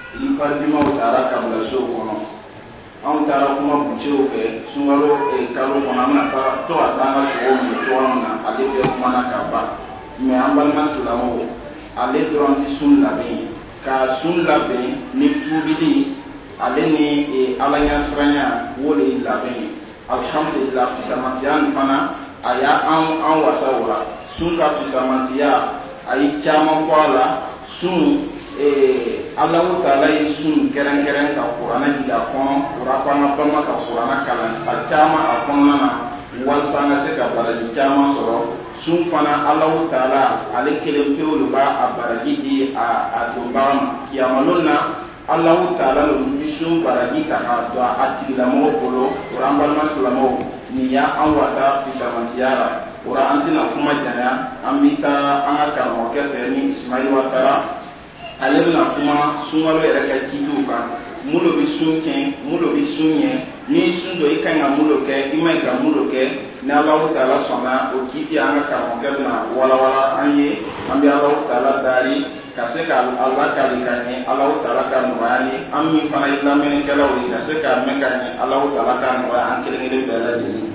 Ipalima utara kabla so kono an tara kuma bunchew fe sungalo kalo kono na tara to atanga so mo chona na ale be kuma na kaba me ambal maslamo ale dronti sun labe ka sun labe ni tubili ale ni alanya sranya wole labe alhamdulillah fisamatiyan fana aya an wasawra sun ka fisamatiya ayi chama fala sun Allahu Ta'ala yi sun keren-keren ka Qur'ana jira kono Qur'ana bama ka Qur'ana kalan a cama a kɔnɔna na walasa ka se ka baraji caman sɔrɔ sun fana Allahu Ta'ala ale kelen pewu ba a baraji di a donbaga ma kiyamalon na Allahu Ta'ala lu bi sun baraji ta ka don a tigilamɔgɔ bolo Qur'an balima silamɛw ni ya an wasa fisamantiyara Qur'an tɛna kuma janya an bi taa an ka karamɔgɔkɛ fɛ ni Ismail Watara ale bɛna kuma sunkalo yɛrɛ ka jidiw kan mun de bɛ sun kɛ mun de bɛ sun ɲɛ ni sun dɔ i ka ɲi ka mun de kɛ i ma ɲi ka mun de kɛ ni Alahu Ta'ala sɔnna o kiti an ka karamɔgɔkɛ bɛna walawala an ye an bɛ Alahu Ta'ala dari ka se ka lakali ka ɲɛ Alahu Ta'ala ka nɔgɔya ye an min fana ye lamɛnnikɛlaw ye ka se ka mɛn ka ɲɛ Alahu Ta'ala ka nɔgɔya an kelen-kelen bɛɛ lajɛlen.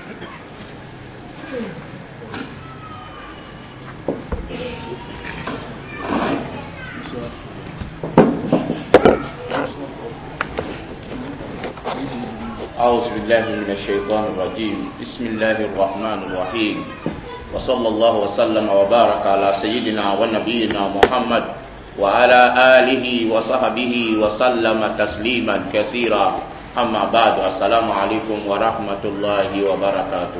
أعوذ بالله من الشيطان الرجيم بسم الله الرحمن الرحيم وصلى الله وسلم وبارك على سيدنا ونبينا محمد وعلى آله وصحبه وسلم تسليما كثيرا أما بعد السلام عليكم ورحمة الله وبركاته.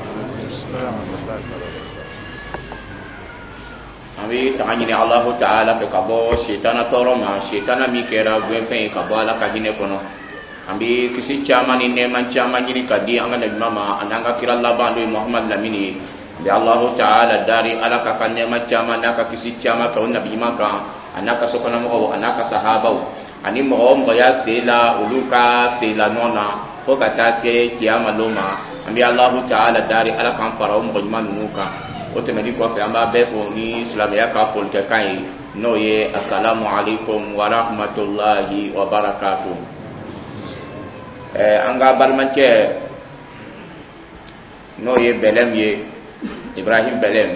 Ami tangani Allah Ta'ala fe kabo shaytana toroma shaytana mi kera gwen fe kabo ala kadine kono ambi kisi chama ni neman chama ni kadi anga nabi mama ananga kira labando Muhammad lamini bi Allah Ta'ala dari ala ka kan neman chama naka kisi chama ka nabi maka anaka sokona mo anaka sahaba ani mo ya sela uluka sela nona fokata se kiyama loma ambi Allah Ta'ala dari ala kan farao mo manuka otemedi ko fe amba be fo ni islam ya ka fol ke kai no ye assalamu alaikum wa rahmatullahi wa barakatuh. Anga balmanke no ye belem ye Ibrahim belem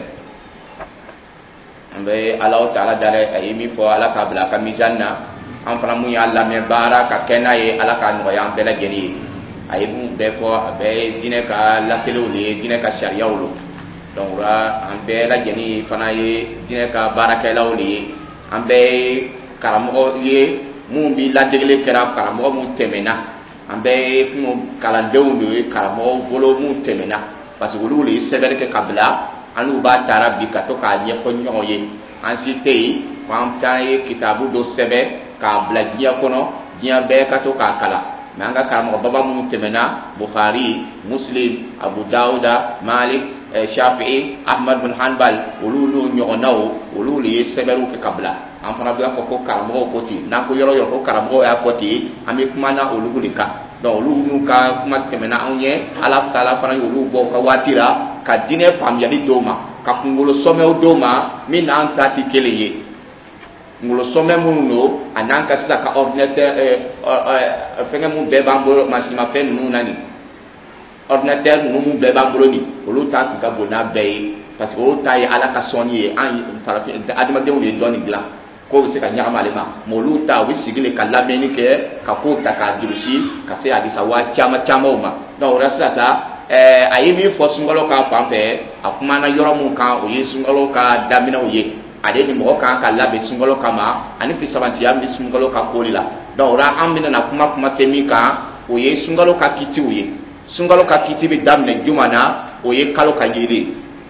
ambe Allah Ta'ala dare ayimi fo ala ka bla ka mizanna am fana mu ya Allah me bara ka kena ye ala ka no ya bela geni ayibu be fo be dine ka laselo le dine ka sharia ulo donc ra an bɛɛ lajɛlen fana ye dinɛ ka baarakɛlaw de ye an bɛɛ ye karamɔgɔ ye mun bi ladegele kɛra karamɔgɔ mun tɛmɛna an bɛɛ ye kalandenw de ye karamɔgɔw bolo mun tɛmɛna parce que olu de ye sɛbɛnni kɛ ka bila an n'u b'a taara bi ka to k'a ɲɛfɔ ɲɔgɔn ye an si tɛ yen an fana ye kitabu dɔ sɛbɛn k'a bila diɲɛ kɔnɔ diɲɛ bɛɛ ka to k'a kalan mais an ka karamɔgɔ baba minnu tɛmɛna Bukhari Muslim Abu Dawuda Malik Shafi'i Ahmad bin Hanbal olu no ɲɔgɔnnaw olu le ye sɛbɛnniw kɛ ka bila an fana bɛ fɔ ko karamɔgɔw ko ten n'an ko yɔrɔ yɔrɔ ko karamɔgɔw y'a fɔ ten an bɛ kuma na olu de kan donc olu n'u ka kuma tɛmɛna anw ye ala taala fana y'olu bɔ ka waati la ka diinɛ faamuyali dɔw ma ka kunkolo sɔmɛw dɔw ma min n'an ta tɛ kelen ye kunkolo sɔmɛ minnu don a n'an ka sisan ka ordinateur fɛnkɛ minnu bɛɛ b'an bolo masinmafɛn ninnu na nin ordinateur ninnu bɛɛ b'an bolo nin olu ta tun ka bon n'a bɛɛ ye parce que olu ta ye ala ka sɔnni ye an farafin adamadenw de ye dɔnni dilan k'o bɛ se ka ɲagami ale ma mais olu ta u bɛ sigi de ka lamɛnni kɛ ka kow ta k'a durusi ka se hadisa waa caman camanw ma donc o la sisan sa a ye min fɔ sunkalo ka fan fɛ a kumana yɔrɔ min kan o ye sunkalo ka daminɛw ye ale ni mɔgɔ kan ka labɛn sunkalo kama ani fisamantiya bɛ sunkalo ka ko de la donc o la an bɛna kuma se min kan o ye sunkalo ka kitiw ye sunkalo ka kiti bɛ daminɛ juma na o ye kalo ka yele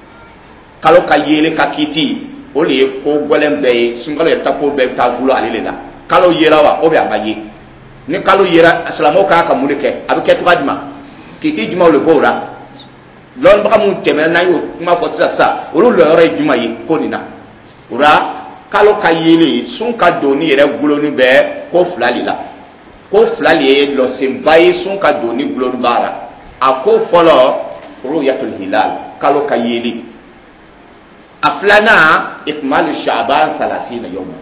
ka kiti o de ye ko gɔlɛn bɛɛ ye sunkalo yɛrɛ ta ko bɛɛ bɛ taa gulo ale de la kalo yera wa o bɛ a ma ye ni kalo yera silamɛw kan ka mun de kɛ a bɛ kɛ cogoya jumɛn kiti jumɛnw de b'o la lɔnnibaga minnu tɛmɛna n'an y'o kuma fɔ sisan olu lɔyɔrɔ ye jumɛn ye ko nin na o la kalo ka yele sun ka doni yɛrɛ gulonni bɛ ko fila de la ko fila de ye lɔsenba ye sun ka doni gulonni b'a la a ko fɔlɔ ru'yatul hilal kalo ka yeli a filanan ikmalu sha'ban 30 yawma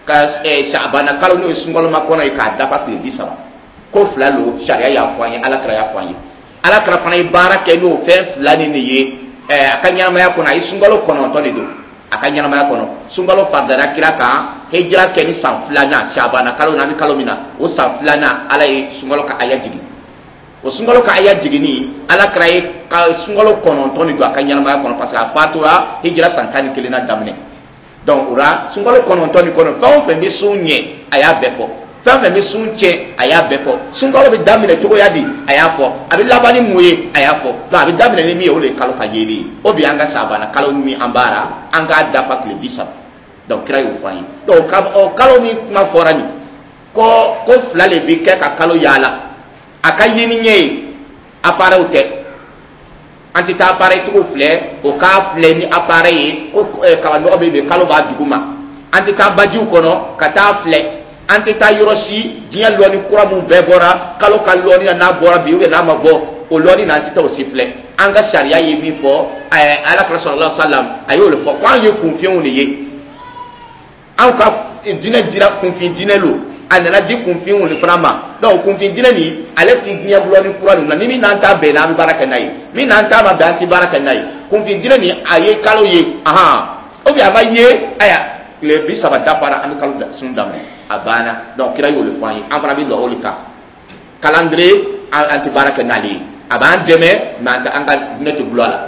ka Sha'ban kalo no sungalo makono ka dapat le bisaba ko flalo sharia ya fanye ala kra ya fanye ala kra fana baraka no fe flani ni ye akanya ma yakona isungalo kono to do akanya ma yakono sungalo fardara kiraka hijra ke ni san flana Sha'ban kalo na ni kalo mina o san flana ala yi sungalo ka ayajigi o sungalo ka ayajigi ni ala kra yi ka sungalo kono to ni do akanya ma yakono parce que fatura hijra santani kelina damne donc ora sungalo kono to ni kono fa on mi sunye aya befo fa mi sunche aya befo sungalo be damine to yadi aya fo abi labani muye aya fo to abi damine ni mi o le kalo ka yeli obi anga sabana kalo mi ambara anga dapat le bisab donc kray o fayi donc kalo mi ma forani ko flale bi ke ka kalo yala akayini nye appareil te anti ta appareil to fle o ka fle ni appareil ko kala no be kalo ba duguma anti ta badiu kono kata fle anti ta yorosi dia loni kura mu bebora kalo kaloni na bora bi we na mabo o loni na anti ta o sifle anga sharia yi mi fo ala sallallahu alaihi wasallam ayo le fo kwa ye confiance ni ye an ka dina confiance dina lo anana di confiance le frama donc confiance dina ni ale ti dia loni kura na ni mi na anta be na baraka nai mi na anta ma be anti baraka nai confiance dina ni aye kalo ye obi aba ye aya le bi saba dafara an kalo sun damne abana donc kira yo le foyi en fana bi lo olika calendrier anti baraka nali aban deme nanta anga net gloire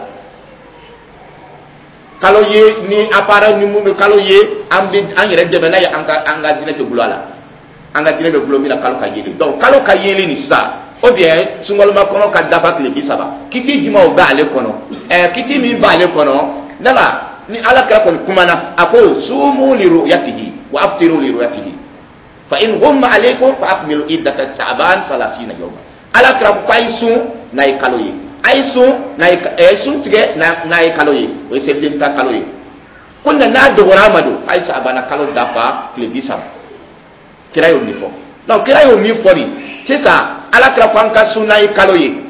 kalo ye ni apara ni mu kalo ye ambi angere deme na ya anga net gloire anga net gloire mi la kalo ka yeli donc kalo ka yeli ni sa ou bien sungol ma kono ka dafa le bi saba kiti dima o ba le kono kiti mi ba le kono nala ni ala kala kon kumana ako sumu li ru'yatihi wa aftiru li ru'yatihi fa in ghumma alaykum fa akmilu iddata sha'ban 30 yawma ala kala ko kaysu nay kaloyi aysu nay aysu tige nay kaloyi o sedin ta kaloyi kunna na do ramado aysa abana kalo dafa le bisam kirayo mi fo non kirayo mi fo ni c'est ça ala kala ko anka sunay kaloyi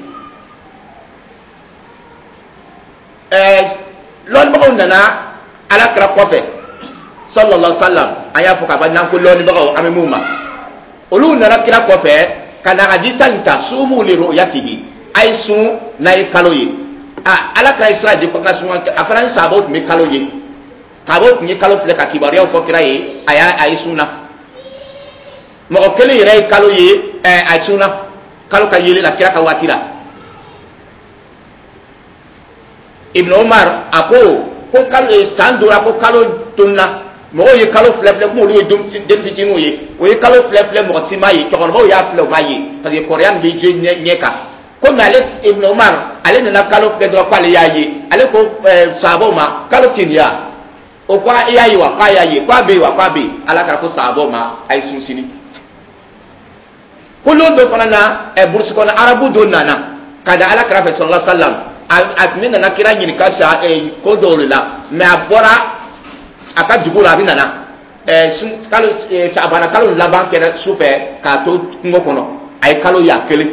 lon ba nana ala kra kofe sallallahu alaihi wasallam aya fo ka banna ko lon ba o amemuma olu nana kra kofe kana hadisa nta sumu li ru'yatihi ay su nay kaloyi ala kra isra de ko ka su afran sabot mi kaloyi kabot ni kalo fle ka kibariya fo kra yi aya ay suna mo o kele ire kaloyi ay suna kalo ka yele la kra ka watira Ibn Umar ako ko kalo sandura ko kalo tunna mo ye kalo flefle ko mo ye dum sin dem fitino ye o ye kalo flefle mo simayi to ko mo ya fle bayi parce que korean bi je nyeka ko male Ibn Umar ale na kalo fle do ko ale yayi ale ko sabo ma kalo kinya o kwa yayi wa kwa yayi kwa be ala kara ko sabo ma ay sunsini kullu do fanana bursu ko na arabu do nana kada ala kara sallallahu alaihi wasallam atmina na kira nyini kasa ko dole la me abora aka dugura bi nana sun kalo sabana kalo laban kera sufe ka to ngo kono ay kalo ya kele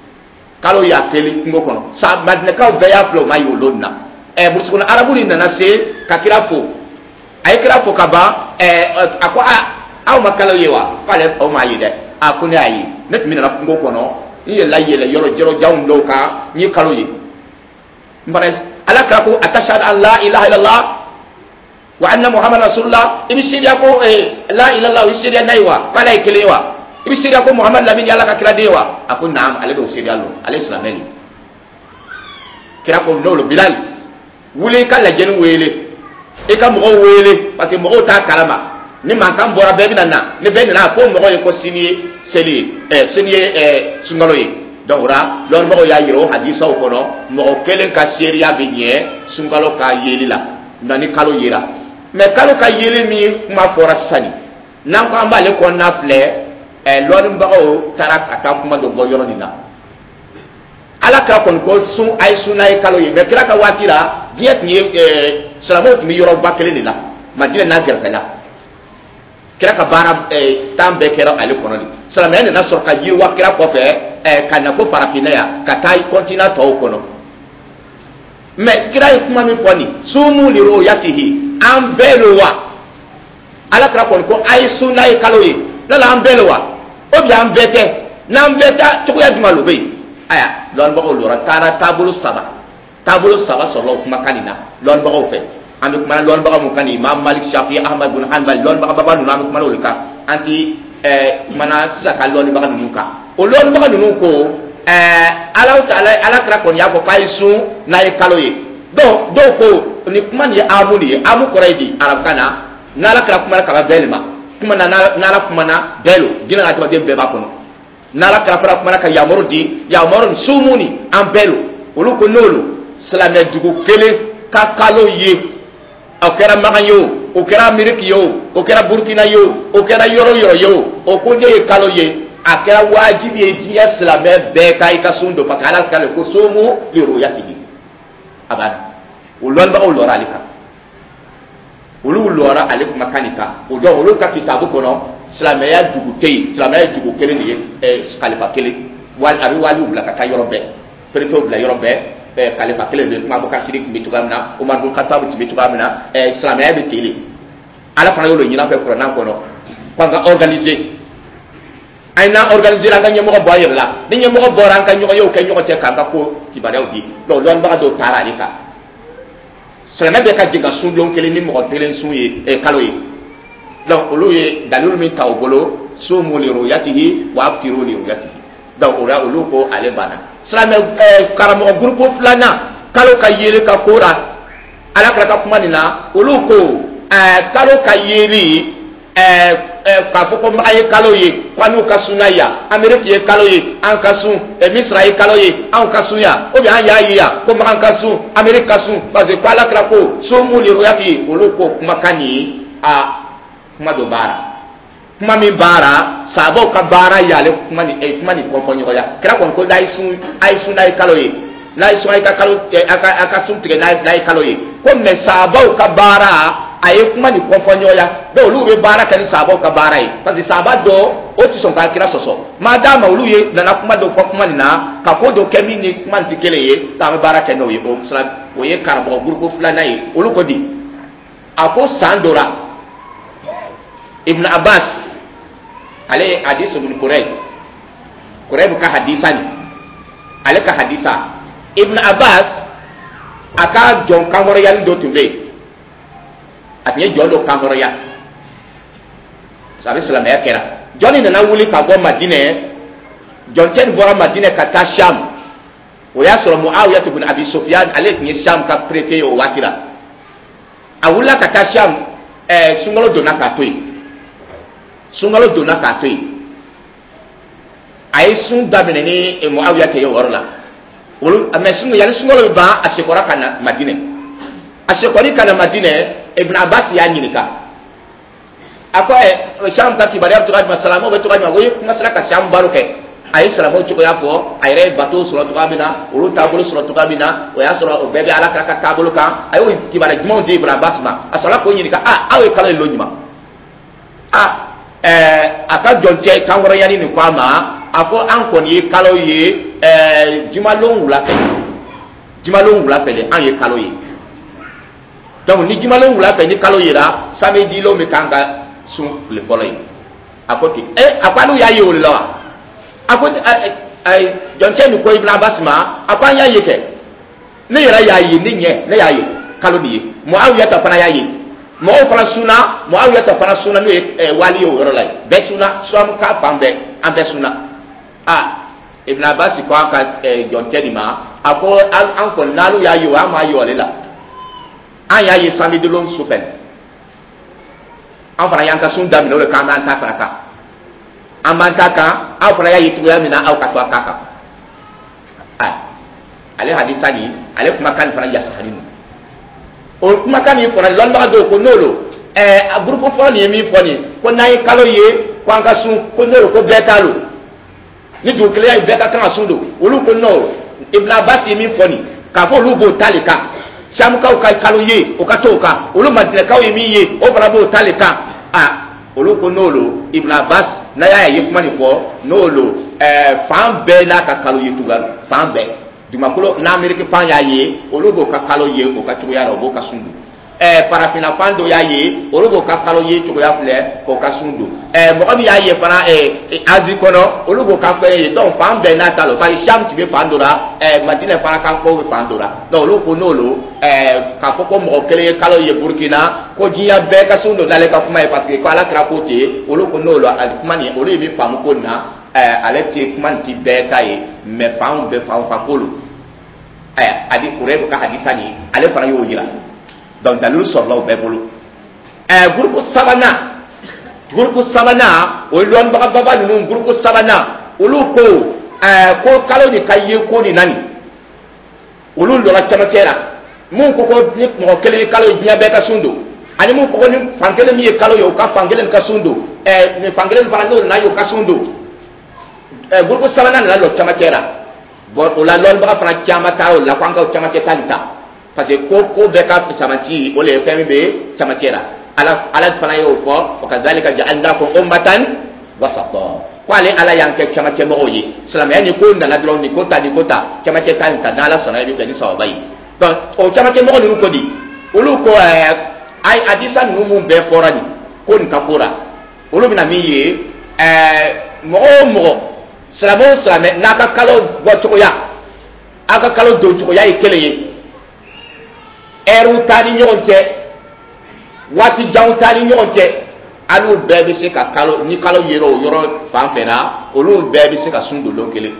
ngo kono sa madne ka be ya flo mayo lonna bursu kono arabu ni nana se ka kira fo ay kira fo ka ba ako aw makalo yewa pale o mayide akune ayi net mina na ngo kono yela yoro jero jawndo ka ni kalo yi mbares ala kako atashhadu an la ilaha illallah wa anna muhammadar rasulullah ibi sidia ko la ilaha illallah sidia naiwa kala ikelewa ibi sidia ko muhammad lamin yalla ka kira dewa akun naam ale do sidia lo ale islameli kira ko no bilal wule kala jen wele e ka mo wele parce que mo ta kalama ni man kan bora be binana ni be na fo mo ko sini seli sungalo yi donc ra lor mo ya yiro hadisa o kono mo kelen ka seria be nye sungalo ka yeli la nani kalo yira me kalo ka yeli mi ma fora sani nan ko ambale ko na fle lor mba o tara kata kuma do go yoro nina ala ka kon ko sun ay sunay kalo yi me kira ka watira giet ni salamot mi yoro bakele ni la madina na gerfela kira ka bara tambe kero ale kono ni salamene na sorka yirwa kira ko fe kana ko farafina ya katai kontina to kono mais kira kuma mi foni sumu li ru'yatihi ambelowa ala kra kon ko ay sunna e kaloye la la ambelwa o bi ambete na ambeta to ya dumalo be aya lon ba ko lora tara tabulu saba solo kuma kanina lon ba ko fe ambe kuma lon ba ko kani imam malik shafi ahmad bin hanbal lon ba ba nu kuma lolika anti mana saka lon ba nu ka o lon ba nu ko ala taala ala kra kon ya fo paisu na e kaloye do ko ni kuma ni amuni amu koraidi arab kana nala kra kuma ka belma kuma nala kuma na belo dina na to de be ba kono nala kra fara kuma ka yamoro sumuni am belo olu ko nolo salame dugu kele ka kaloye o kera magayo o kera ameriki yo o kera burkina yo o kera yoro yo o ko je kaloye akera wajibi e dia salame be kai ka sundo parce ala kala ko somo li royati abana ulon ba ulora alika lora alik makanika o do ulu ka kitabu kono salame dugu kele ni khalifa kele wal abi wali ubla ka yorobe prefet ubla yorobe khalifa kele be ma bokar sirik mi tugamna umar bin khattab mi tugamna salame be tele ala fana yolo nyina pe corona kono ko nga organiser ayna organiser la nga nyemo ko boyer la ni nyemo ko boran ka nyoko yow kay nyoko te ka ko kibare odi do lon ba do tara alika salame be ka jinga sundlon kele ni mo telen sunye kaloye donc oluye dalil min tawbolo so mo li royatihi wa aftiru li royatihi donc ora oluko ale bana salame karamo groupe fulana kalo ka yele ka kora ala kala ka kuma nina oluko kalo ka yele ka foko maye kaloye kwanu kasunaya amerika ye kaloye an kasun misra ye kaloye an kasunya obi an ya ko makan kasun amerika kasun parce que ala kala ko so mo li royati oluko makani kuma do bara kuma min bara sabo ka bara yale kuma ni konfonyo ya kra kon ko dai sun dai kaloye lai sun ay ka kalo aka sun tige dai kaloye ko me sabo ka bara aye kuma ni konfonyo ya do lu be bara kan sabo ka bara yi parce que saba do o ti son ka kira soso madama ulu ye na kuma do fo kuma ni na ka ko do kemi ni kuma ti kele ye ta me bara kan no ye o sala o ye karbo groupe fulana yi ulu ko di ako sandora ibn abbas ale hadis ibn qurayb ka hadisani ale ka hadisa ibn abbas aka jon kamoro yal do tumbe atye jon do kamoro ya sabe salam ya kera joni na wuli ka go madine jon ten bora madine ka ta sham o ya soro muawiyah ibn abi sufyan ale ni sham ka prefet o watira awula ka ta sham sungalo dona ka toy ay sun dabene ni muawiya te yorla wolu amma sun yani sungalo ba asekora kana madine ibn abbas ya nyinika ako sham ka kibari abdu qad masalamu be to qad magoy masala ka sham baruke ay salamu to ya fo ay re bato suratu qabina wolu tabulu suratu qabina o ya sura o bebe ala ka tabulu ka ay kibari jmo de ibn abbas ma asala ko nyinika awe kala lo nyima aka jonte kangoro yani ni kwama ako anko ni kalo ye jimalon wula fele an ye kalo ye donc ni jimalon wula fe ni kalo ye la samedi lo me kanga sun le follow ako ti akwalu ya ye wala ako jonte ni ko ibn abbas ma akwan ya ye ke ni yera ya ye ni nye ne ya ye kalo ni muawiya ta fana ya ye mo fana suna muawiya ta fana suna no wali yo ro lai be suna so am ka pambe am be suna ibn abbas ko aka jonteni ma ako an ko nalu ya yo ama yo lela an ya yi sami de lon sufen an fana yanka sun da mi no ka man ta fara ka an man ta ka an fana ya yi tuya mina au ka to aka ale hadisani ale kuma kan fana ya sahani o kuma kan yi fona lon ba do ko nolo a groupe fo ni mi fo ni ko nay kalo ye ko anga sun ko nolo ko betalo ni do kle ay beta kan asundo olu ko no ibn abbas yi mi fo ni ka fo lu bo talika sham ka kalo ye o ka to ka olu madina ka yi mi ye o fara bo talika olu ko nolo ibn abbas na ya yi kuma ni fo nolo fam be la ka kalo ye tugal fam be dumakulo na amerika fan ya ye olugo ka kalo ye o ka tuya ro bo ka sundu farafina fando ya ye olu bo ka kalo ye cogo ya fle ko ka sundo mo mi ya ye fana azi kono olu bo ka ko ye donc fam be na talo pa sham ti be fandora madina fana kan ko be fandora donc olu ko nolo ka foko mo kele kalo ye burkina ko jiya be ka sundo dale ka kuma parce que ko ala kra ko te olu ko nolo al kuma ni olu mi famu ko na ale te kuma ti be taye me fam be fam fa kolo adi kure ka hadisa ni ale fana yo yira donc dalil sorlo be bolo groupe sabana o lon baba nu groupe sabana olu ko kalo ni kaye ko ni nani olu lo la chamakera mun ko ni mo kele kalo biya be ka sundo ani mun ko ni fangele mi kalo yo ka fangele ka sundo ni fangele fara no na yo ka sundo groupe sabana na lo chamakera bon o la lon baba fara chamata o la kwanga o chamaketa lita parce que ko be ka samanti o le fami be chamakera ala fana yo fo kazalika ja'alnakum ummatan wasata kwale ala yanke chamake mo yi salama yani ko ndana dron ni kota chamake tan ta dala sana ni ni sawabai donc o chamake mo ni ko di ulu ko ai adisa numu be forani ko ni kapura ulu bina mi ye mo salama naka kalo boto ya aka kalo do to ya ikele ye eru tani nyonte wati jaw tani nyonte alu bebe se ka kalo ni kalo yero fanfena olu bebe se ka sundo lokele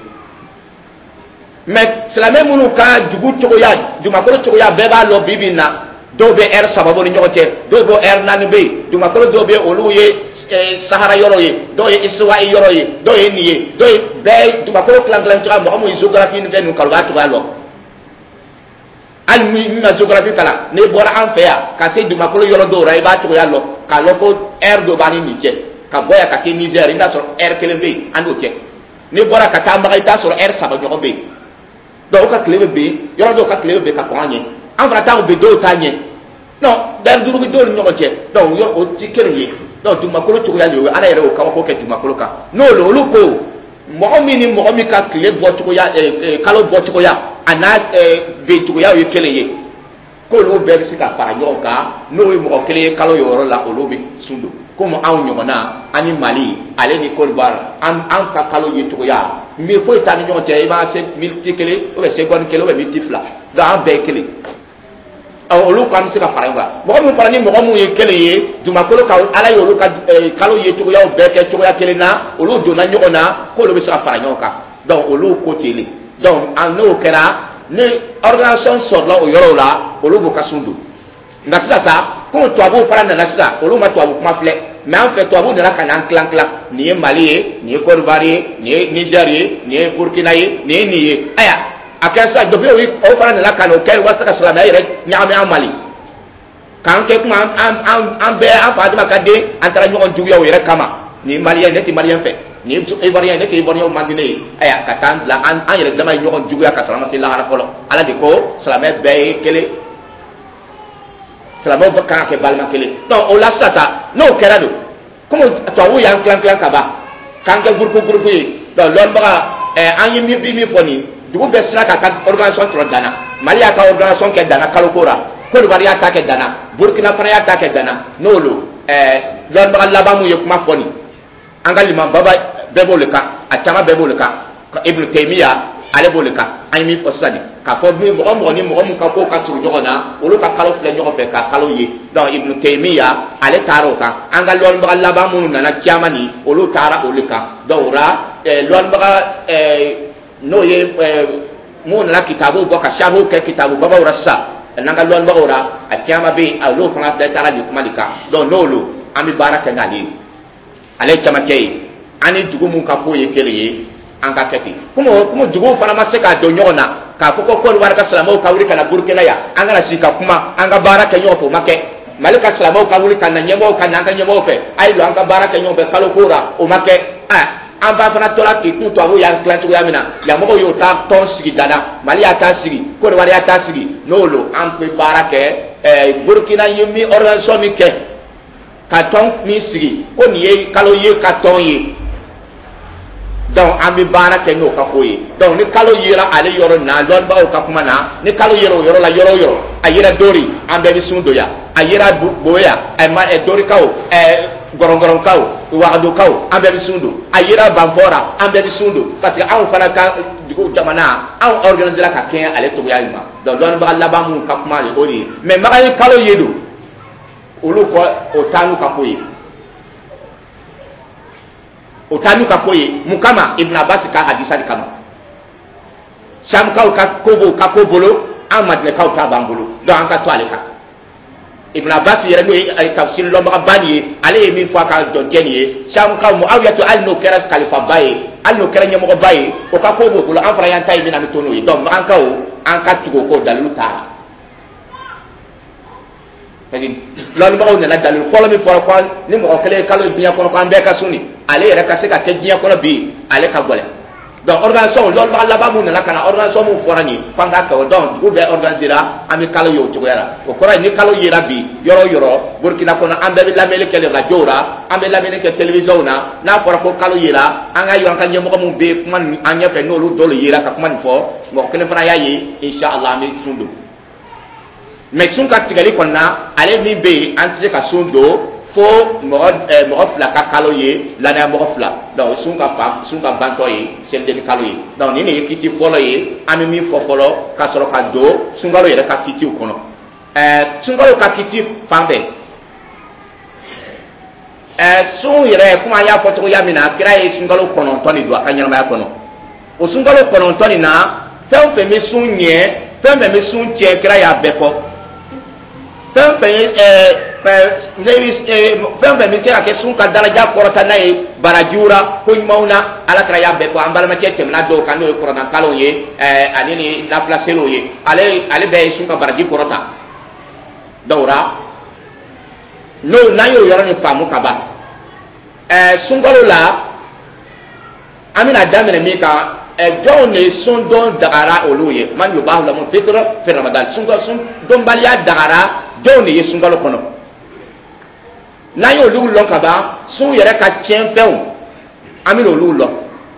mais salame munu ka dugu togoya duma ko togoya beba lo bibina do be sababu ni nyonte do bo nanu be duma ko do be olu ye sahara yoro ye do ye iswa yoro ye do ye niye do be duma ko klan tra mo géographie ni be nu kalwa to galo al mi géographie kala ne bora an fe ya ka se duma ko yoro do ra iba to ya lo ka lo ko do bani ni je ka boya ka ke Niger ina so kelembe ando je ne bora ka tamba ita so sababu ko be do ka klebe yoro do ka klebe ka kwanye an fara ta be do tanye non dar duru be do ni nyoko je donc yoro o ti kereye donc duma ko to ya yo ara yere o ka ko ke duma ko ka no lo lu ko mo mi ka klebe bo to ya kalo bo to ya ana be to ya yo keleye ko lo be se ka fara nyoko ka no mo kele kalo yoro la o lo be sundo ko mo aw nyoko na ani Mali ale ni Côte d'Ivoire an ka kalo ye to ya mi fo itani nyoko je ba se milti kele o be se gon kele o be milti fla da an be kele olu kan se ka fara nga mo mo fara ni mo mo ye kele ye duma ko ka ala yo ka kalo ye to ya o be ke to ya kele na olu do na nyoko na ko lo be se ka fara nyoka donc olu ko tele donc an no kera ne organisation sorla o yoro la olu bo kasundu nga sasa ko to abu fara na sasa olu ma to abu kuma fle mais en fait to abu de la kan clan ni Mali ni Côte d'Ivoire ni Niger ni Burkina ni aya akasa do be o fara na kan o kel wasa ka salama yere nyaame Mali kan ke kuma an be an fa dama kade antara nyon jugu yo yere kama ni Malien ne ti Malien fe ni Ivoirien ne ke Ivoirien mandine aya katan la an yere dama nyon jugu ya ka salama ti la har folo ala de ko salama be kele salama ba kan ke balma kele donc o la sata no kerado como to awu yan clan kaba kan ke groupe yi donc lon ba an yi mi foni dugu be sira ka organisation tro dana Mali ya ka organisation ke dana kalokora Côte d'Ivoire ya ta ke dana Burkina Faso ya ta ke dana nolo lon ba laba mu ye kuma foni angali man baba bebo le ka a chama bebo le ka Ibn Taymiya ale bo le ka an mi fo sadi ka fo mi mo ni mo ka ko ka suru nyona olu ka kalo fle nyoko fe ka kalo ye donc Ibn Taymiya ale taro ka anga lon ba laba mu na chamani olu tara olu ka dawra lon ba no ye mo na kitabu bo ka shabu ke kitabu baba urasa nanga lon ba ora a chama be alo fana da tara di kumalika donc nolo ami baraka ngali ale chama kei ani dugu mun ka ko ye kele ye an ka keti kuma dugu fana ma se ka do nyona ka fo ko war ka salamo ka wuri kana Burkina ya an ga sika kuma an ga baraka nyo fo make malika salamo ka wuri kana nyemo kana an ka nyemo fe ai lo an ka baraka nyo be kalo kora o make an ba fana tola ki ku to abu ya klantu ya mina ya mo yo ta ton sigi dana Mali ya ta sigi ko war ya ta sigi nolo an pe barake Burkina yimi organisation mi ke ka ton mi sigi ko ni ye kalo ye ka ton ye donc an bi baara kɛ n'o ka ko ye donc ni kalo yera ale yɔrɔ na lɔnbagaw ka kuma na ni kalo yera o yɔrɔ la yɔrɔ o yɔrɔ a yera dori an bɛɛ bi sun do ya ayira boya dori kaw gorongorong kaw wagdo kaw ambe bisundo ayira banfora ambe bisundo parce que an fana ka dugu jamana an organiser la ka ken ale to yalima donc don ba laba mun ka kuma le odi mais magay kalo yedo olu ko o tanu ka koyi mukama ibn abbas ka hadisa di kama sam kaw ka kobolo amad ne kaw ta bambolo donc an ka to ale ka ibn abbas yere no ay tafsir lo ma bani ale mi fa ka don kenye sam kaw muawiyatu al no kera khalifa baye al no kera nyamo baye o ka kobolo an fara yan tay mi na mi tono yi donc an ka tugo ko dalu ta kasi lolu ma on la dalu folo mi folo ko ni mo kele kalo biya kono ko ambe ka suni ale yere ka se ka ke biya kono bi ale ka gole donc organisation lolu ba la ba mun la kana organisation mu forani panga ka donc du be organisera ami kalo yo to yara o ko ni kalo yera bi yoro burkina kono ambe la mele kele la jora ambe la mele ke television na fora ko kalo yera anga yo kan nyemo ko mu be man anya fe no lu dolo yera ka man fo mo kele fana yayi inshallah mi tundu mais sun ka tigali konna ale mi be anti ka sundo fo mo fla ka kalo ye la na mo fla donc sun ka banto ye sel de kalo ye donc ni ne kiti folo ye ami mi fo folo ka soro ka do sun galo ye ka kiti kono sun galo ka kiti fambe sun yere kuma ya foto ya mina kira ye sun galo kono toni do aka nyama ya kono o sun galo kono toni na fe mi sun nye fe mi sun che kira ya befo fɛn mi se ka kɛ sun ka daraja kɔrɔta n'a ye barajiwra ko ɲumanw na ala kɛra y'a bɛɛ fɔ an balimakɛ tɛmɛna dɔw kan n'o ye kɔrɔtankalanw ye ani ni nafilasilenw ye ale bɛɛ ye sun ka baraji kɔrɔta dɔw ra n'an y'o yɔrɔ nin faamu ka ban sunkalo la an bɛna daminɛ min kan jɔnw ne sun don dagara olu ye man yubahu lahum fitra fi ramadan sun donbaliya dagara jɔnw ne ye sunkalo kɔnɔ n'an y'olu lɔn ka ban sun yɛrɛ ka tiɲɛfɛnw an bɛna olu lɔn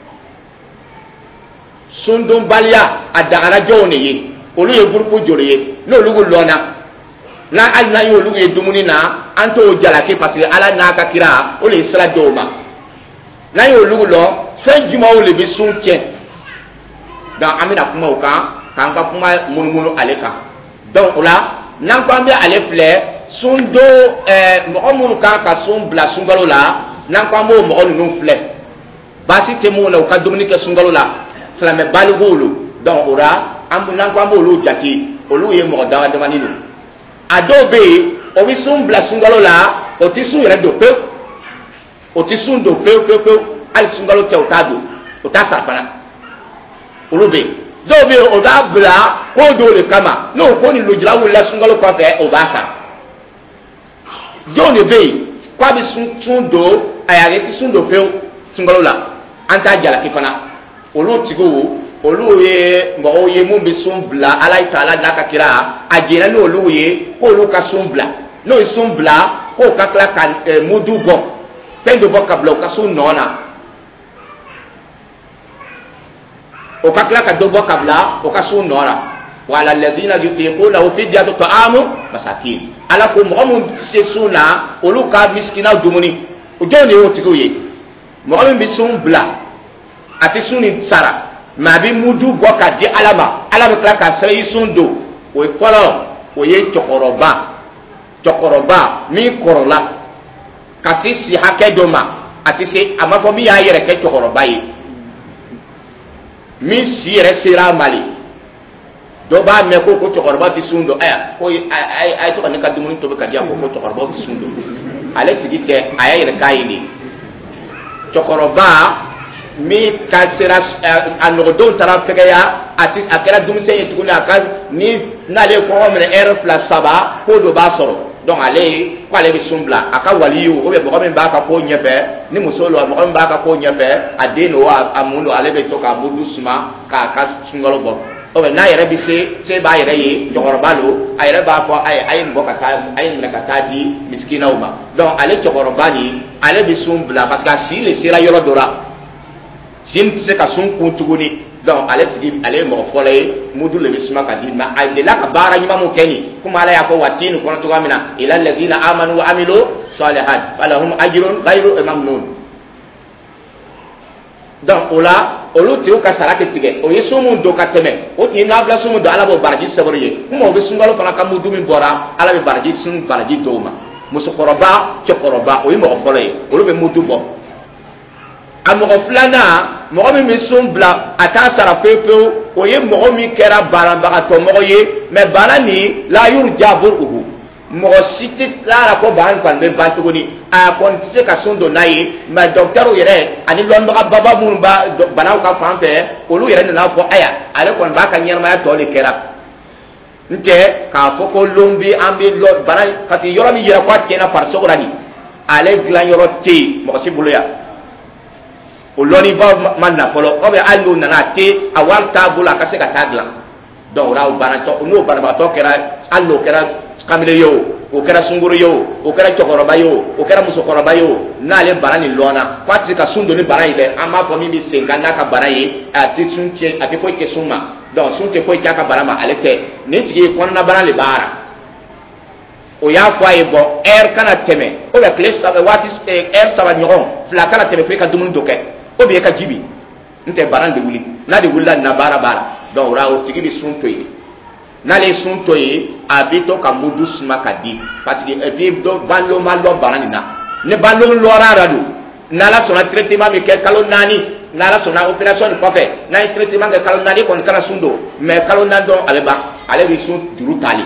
sun donbaliya a dagara jɔnw ne ye olu ye gurupu joli ye n'olu lɔnna hali n'an y'olu ye dumuni na an t'o jalaki parce que ala n'a ka kira o de ye sira dɔw ma n'an y'olu lɔn fɛn jumɛnw de bɛ sun tiɲɛ donc an bɛna kuma o kan k'an ka kuma munumunu ale kan donc o la n'an ko an bɛ ale filɛ sun don mɔgɔ minnu kan ka sun bila sunkalo la n'an ko an b'o mɔgɔ ninnu filɛ baasi tɛ mun na u ka dumuni kɛ sunkalo la silamɛ baliguw lo donc o la n'an ko an b'olu jate olu ye mɔgɔ dama damani de a dɔw bɛ yen o bɛ sun bila sunkalo la o tɛ sun yɛrɛ don pewu o tɛ sun don fewu hali sunkalo tɛ o t'a don o t'a sara fana olu bɛ yen dɔw bɛ yen o b'a bila ko dɔw de kama n'o ko ni lujura wulila sunkalo kɔfɛ o b'a sara dɔw de bɛ yen k'a bɛ sun don a yɛrɛ tɛ sun don pewu sunkalo la an t'a jalaki fana olu tigiw olu ye mɔgɔw ye mun bɛ sun bila ala ta'ala n'a ka kira a jɛnna n'olu ye k'olu ka sun bila n'o ye sun bila k'o ka tila ka mudu bɔ fɛn dɔ bɔ ka bila o ka sun nɔ na o ka tila ka dɔ bɔ ka bila o ka sun nɔ na wa ala lazina yutiqunahu fidyatun ta'amu masakin ala ko mɔgɔ min se sun na olu ka miskinaw dumuni o jɔn de y'o tigiw ye mɔgɔ min bɛ sun bila a tɛ sun ni sara mais a bɛ mudu bɔ ka di ala ma ala bɛ tila ka sɛbɛn i sun don o ye fɔlɔ o ye cɛkɔrɔba min kɔrɔla ka se si hakɛ dɔ ma a tɛ se a ma fɔ min y'a yɛrɛ kɛ cɛkɔrɔba ye min si yɛrɛ sera a ma le dɔ b'a mɛn ko cɛkɔrɔba tɛ sun don aya ko a ye to ka ne ka dumuni tobi ka di yan ko cɛkɔrɔba tɛ sun don ale tigi tɛ a y'a yɛrɛ k'a ye de cɛkɔrɔba min ka sera a nɔgɔdenw taara fɛgɛya a kɛra denmisɛn ye tuguni a ka ni n'ale ye kɔngɔ minɛ heure 2 3 ko dɔ b'a sɔrɔ donc ale ko ale bɛ sun bila a ka waliyu ou bien mɔgɔ min b'a ka ko ɲɛfɛ ni muso lo mɔgɔ min b'a ka ko ɲɛfɛ a den do a mun do ale bɛ to k'a mudu suma k'a ka sunkalo bɔ o bɛ n'a yɛrɛ bɛ se b'a yɛrɛ ye cɛkɔrɔba lo a yɛrɛ b'a fɔ a ye nin bɔ ka taa a ye minɛ ka taa di misikinaw ma donc ale cɛkɔrɔba nin ale bɛ sun bila parce que a si le sera yɔrɔ dɔ la sin tɛ se ka sun kun tuguni donc ale mo folay mudu le bisma ka di ma ay de la ka bara nyima mo keni kuma ala ya fo watinu kono to gamina ila allazina amanu wa amilu salihat falahum ajrun ghayru mamnun. donc ola olu tiw ka sarake tige o yesumu do ka teme o ti na bla sumu do ala bo baraji saboriye kuma o be sungalo fana ka mudu min bora ala be baraji sun baraji do ma musu koroba ci koroba o yimo folay olu be mudu bo amogo flana mogo mi sumbla ata sara pepe o ye mogo mi kera baramba to mogo ye me barani la yurjabuhu mogo siti la ko ban kan be bantugoni a kon se ka sondo nayi ma docteur yere ani lon baba mun ba banaw ka fanfe olu yere na fo aya ale kon ba ka nyerma ya to le kera nte ka fo ko lombi ambi lo bana kati yoro mi yere ko tena par sogorani ale glan yoro ti mogo sibuloya o loni ba manna polo o be allu nana te awal tabula ka se ka tagla donc raw bana to no bana ba to kera allo kera kamile yo o kera sunguru yo o kera chokoroba yo o kera musokoroba yo na le bana ni lona kwati ka sundo ni bana ile ama fo mi bi sengana ka bana yi ati sunche ati fo ke suma donc sunche fo ka bana ma alete ni tigi ko na bana le bara o ya fo ay bo kana teme o be kle sa wati saba nyoron fla kana teme fo ka dumun doke o be ka jibi nte baran de wuli na de wulla na bara donc rawo tigi bi sunto yi na le sunto yi abito ka mudus makadi parce que et puis do ballo malo baran na ne ballo lora radu na la sona traitement mi ke kalo nani na la sona opération ko fe na traitement ke kalo nani kon kala sundo mais kalo nando aleba ale bi sun duru tali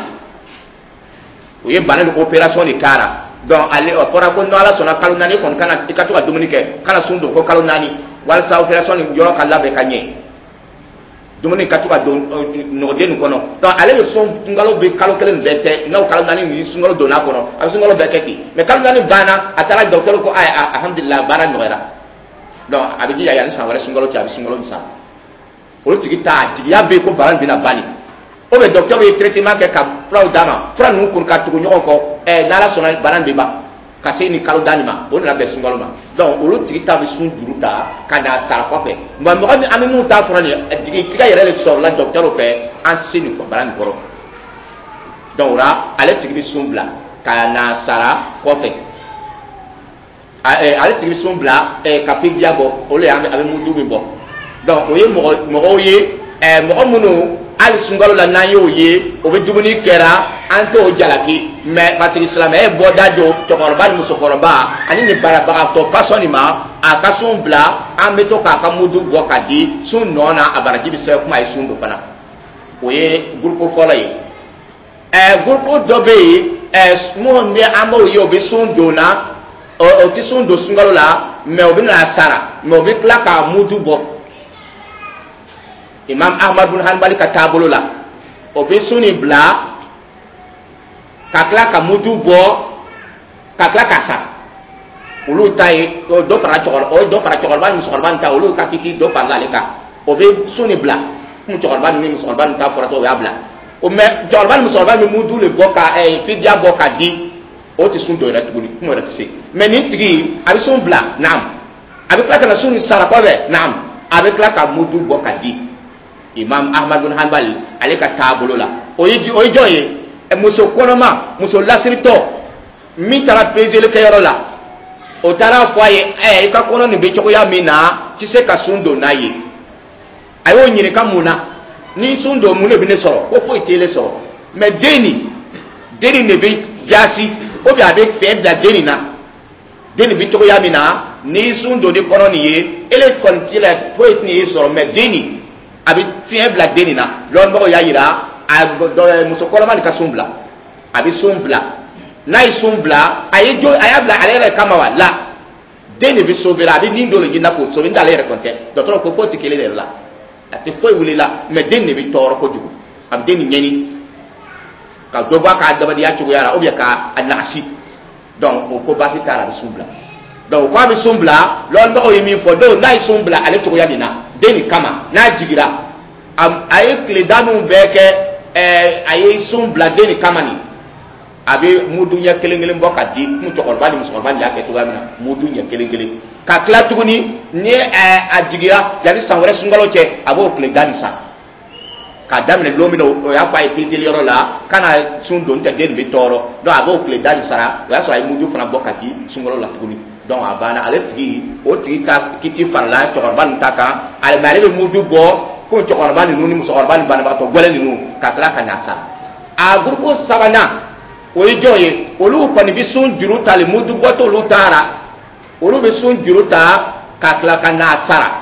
o ye banan opération ni kara donc ale fora ko no ala sona kalo nani kon kana ikatu ka dominique kana sundo ko kalo nani wal sa opération ni yoro kala be kanye dominique katu ka don no den kono donc ale be son ngalo be kalo kelen bete no kalo nani ni sungalo dona kono abi sungalo be keki mais kalo nani bana atala docteur ko ay alhamdulillah bana noera donc abi di ya sa wala sungalo ti abi sungalo misa o tigi ta tigi ya be ko baran bina bani o be docteur be traitement ke ka frau dama fra nu kun ka tugu nyoko ko nala sona baran be ba kasi ni kalo danima o na be sungalo ma donc o tigi ta be sun juruta kana sar ko fe mo mo mi ami mu ta fra ni tigi kiga yere le so la docteur o fe anti ni ko baran boro donc ra ale tigi bi sumbla kana sara ko fe ale tigi bi sumbla ka fi diabo o le ami mu du bo donc o ye mo ye mo munu al sungalo la na yo ye o be dumuni kera anto o jalaki mais parce que islam e boda do to korba ni musokoroba ani ni baraba to façon ma akasun bla ameto ka mudu bokadi sun nona abaraji bi se kuma isun do fana o ye groupe fola ye groupe dobe mo ne amo ye o be sun do na o ti sun do sungalo la mais o be na sara mais o be klaka mudu bo Imam Ahmad bin Hanbali ka tabolo la o be suni bla kakla ka mudu bo kakla kasa ulu tay do fara chokor o do fara chokor ban musokor ban ta ulu ka kiki do fara le ka o be suni bla mu chokor ban ni musokor ban ta fara to ya bla o me chokor ban musokor ban mi mudu le boka fidia boka di o ti sun do ra tuguni mo ra tse mais ni tigi abi sun bla naam abi kla ka suni sara ko be naam abi kla ka mudu boka di Imam Ahmad bin Hanbal ale ka tabolo la o joye muso konoma muso lasirito mi tara pezele ke yoro la o tara foye ka kono ni be choko ya mina ti se ka sundo nayi ayo nyini ka muna ni sundo mune bi ne soro ko fo itele soro mais deni ne be jasi o bi abe fe bla deni bi choko ya mina ni sundo ni kono ni ye ele kontile po itni soro mais deni abi fiye bla denina lon bo ya yira muso koloma ni ka sumbla abi sumbla nay sumbla ayejo ayabla alere kama wala deni bi sobira abi nindo le jinna ko so binda lere konte docteur ko foti kele la ati foy wulila me deni bi toro ko jugu abi deni nyeni ka do ba ka dabadi ya chugo yara obiya ka anasi donc ko basi tara bi sumbla donc ko abi sumbla lon bo yimi fo do nay sumbla ale chugo yamina deni kama na jigira aye kle danu beke aye sumbla deni kama ni abi mudu nya kelengele mboka di mu chokorba ni musokorba ya ke tugamina mudu nya kelengele ka kila tuguni ni a jigira yani san wɛrɛ sunkalo cɛ a b'o tile dani sa ka daminɛ don min o y'a fɔ a ye peseli yɔrɔ la kana sun don tɛ den bɛ tɔɔrɔ donc a b'o tile dani sara o y'a sɔrɔ a ye muju fana bɔ ka di sunkalo la tuguni donc a banna ale tigi o tigi ka kiti farala cɛkɔrɔba ninnu ta kan ale mais ale bɛ muju bɔ komi cɛkɔrɔba ninnu ni musokɔrɔba ni banabagatɔ gɛlɛn ninnu ka tila ka na sara a gurupu sabanan o ye jɔn ye olu kɔni bɛ sun juru ta le muju bɔtɔ olu taara olu bɛ sun juru ta ka tila ka na sara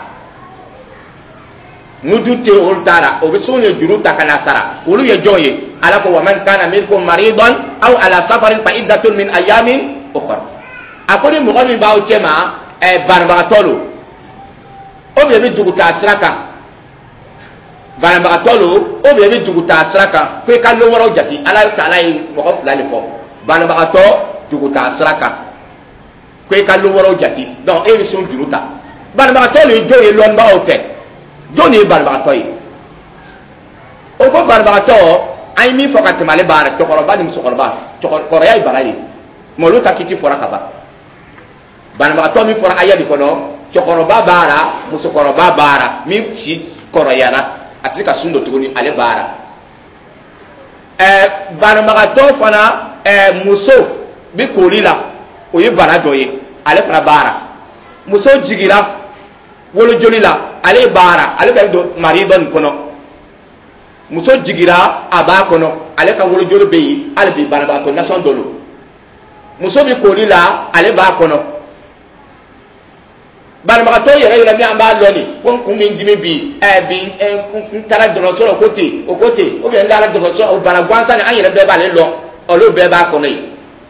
muju tɛ olu taara o bɛ sun ye juru ta ka na sara olu ye jɔn ye ala ko wa man kana minkum maridan aw ala safarin fa iddatun min ayamin ukhra a ko ni mɔgɔ min b'aw cɛ ma banabagatɔ lo o bɛ bɛ dugu taa sira kan banabagatɔ lo o bɛ bɛ dugu taa sira kan ko i ka lo wɛrɛw jate ala taala ye mɔgɔ fila de fɔ banabagatɔ dugu taa sira kan ko i ka lo wɛrɛw jate donc e bɛ sun juru ta banabagatɔ lo ye jɔn ye lɔnnibagaw fɛ jɔn de ye banabagatɔ ye o ko banabagatɔ an ye min fɔ ka tɛmɛ ale baara cɛkɔrɔba ni musokɔrɔba kɔrɔya ye bana de mais olu ta kiti fɔra ka ban banabagatɔ min fɔra aya de kɔnɔ cɛkɔrɔba baara musokɔrɔba baara min si kɔrɔyara a tɛ se ka sun dɔ tuguni ale baara banabagatɔ fana muso bɛ kooli la o ye bana dɔ ye ale fana baara muso jigira wolojoli la ale baara ale bɛ don mari dɔ nin kɔnɔ muso jigira a b'a kɔnɔ ale ka wolojoli bɛ yen hali bi banabagatɔ nasɔn dɔ lo muso bɛ kooli la ale b'a kɔnɔ banabagatɔ yɛrɛ yɛrɛ min an b'a lɔn nin ko n kun bɛ n dimi bi n taara dɔgɔtɔrɔso la o ko ten o bɛ n taara dɔgɔtɔrɔso o bana gansan ni an yɛrɛ bɛɛ b'ale lɔn olu bɛɛ b'a kɔnɔ yen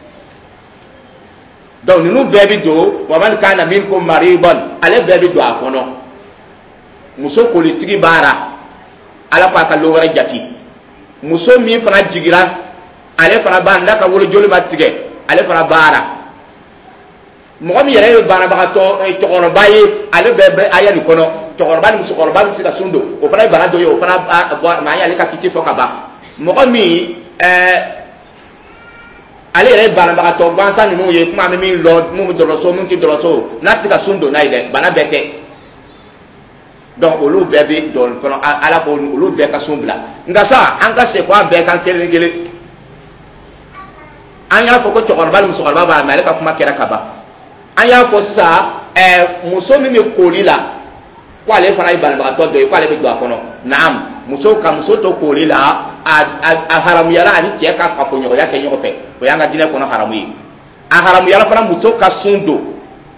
donc ninnu bɛɛ bɛ don wa man kana minkum maridan ale bɛɛ bɛ don a kɔnɔ muso kolitigi baara ala k'a ka lo wɛrɛ jate muso min fana jigira ale fana baara n'a ka wolojoli ma tigɛ ale fana baara mɔgɔ min yɛrɛ ye banabagatɔ cɛkɔrɔba ye ale bɛɛ bɛ aya nin kɔnɔ cɛkɔrɔba ni musokɔrɔba bɛ se ka sun don o fana ye bana dɔ ye o fana maa ye ale ka kiti fɔ ka ban mɔgɔ min ale yɛrɛ ye banabagatɔ gansan ninnu ye kuma bɛ min lɔ mun bɛ dɔgɔtɔrɔso mun tɛ dɔgɔtɔrɔso n'a tɛ se ka sun don n'a ye dɛ bana bɛɛ tɛ donc olu bɛɛ bɛ dɔn kɔnɔ ala ko olu bɛɛ ka sun bila nka sa an ka segin an bɛɛ kan kelen kelen an y'a fɔ ko cɛkɔrɔba ni musokɔrɔba b'a la mais ale ka kuma kɛra ka ban an y'a fɔ sisan muso min bɛ kooli la ko ale fana ye banabagatɔ dɔ ye ko ale bɛ don a kɔnɔ naam muso to kooli la a haramuyara ani cɛ ka kafoɲɔgɔnya kɛ ɲɔgɔn fɛ o y'an ka diinɛ kɔnɔ haramu ye a haramuyara fana muso ka sun don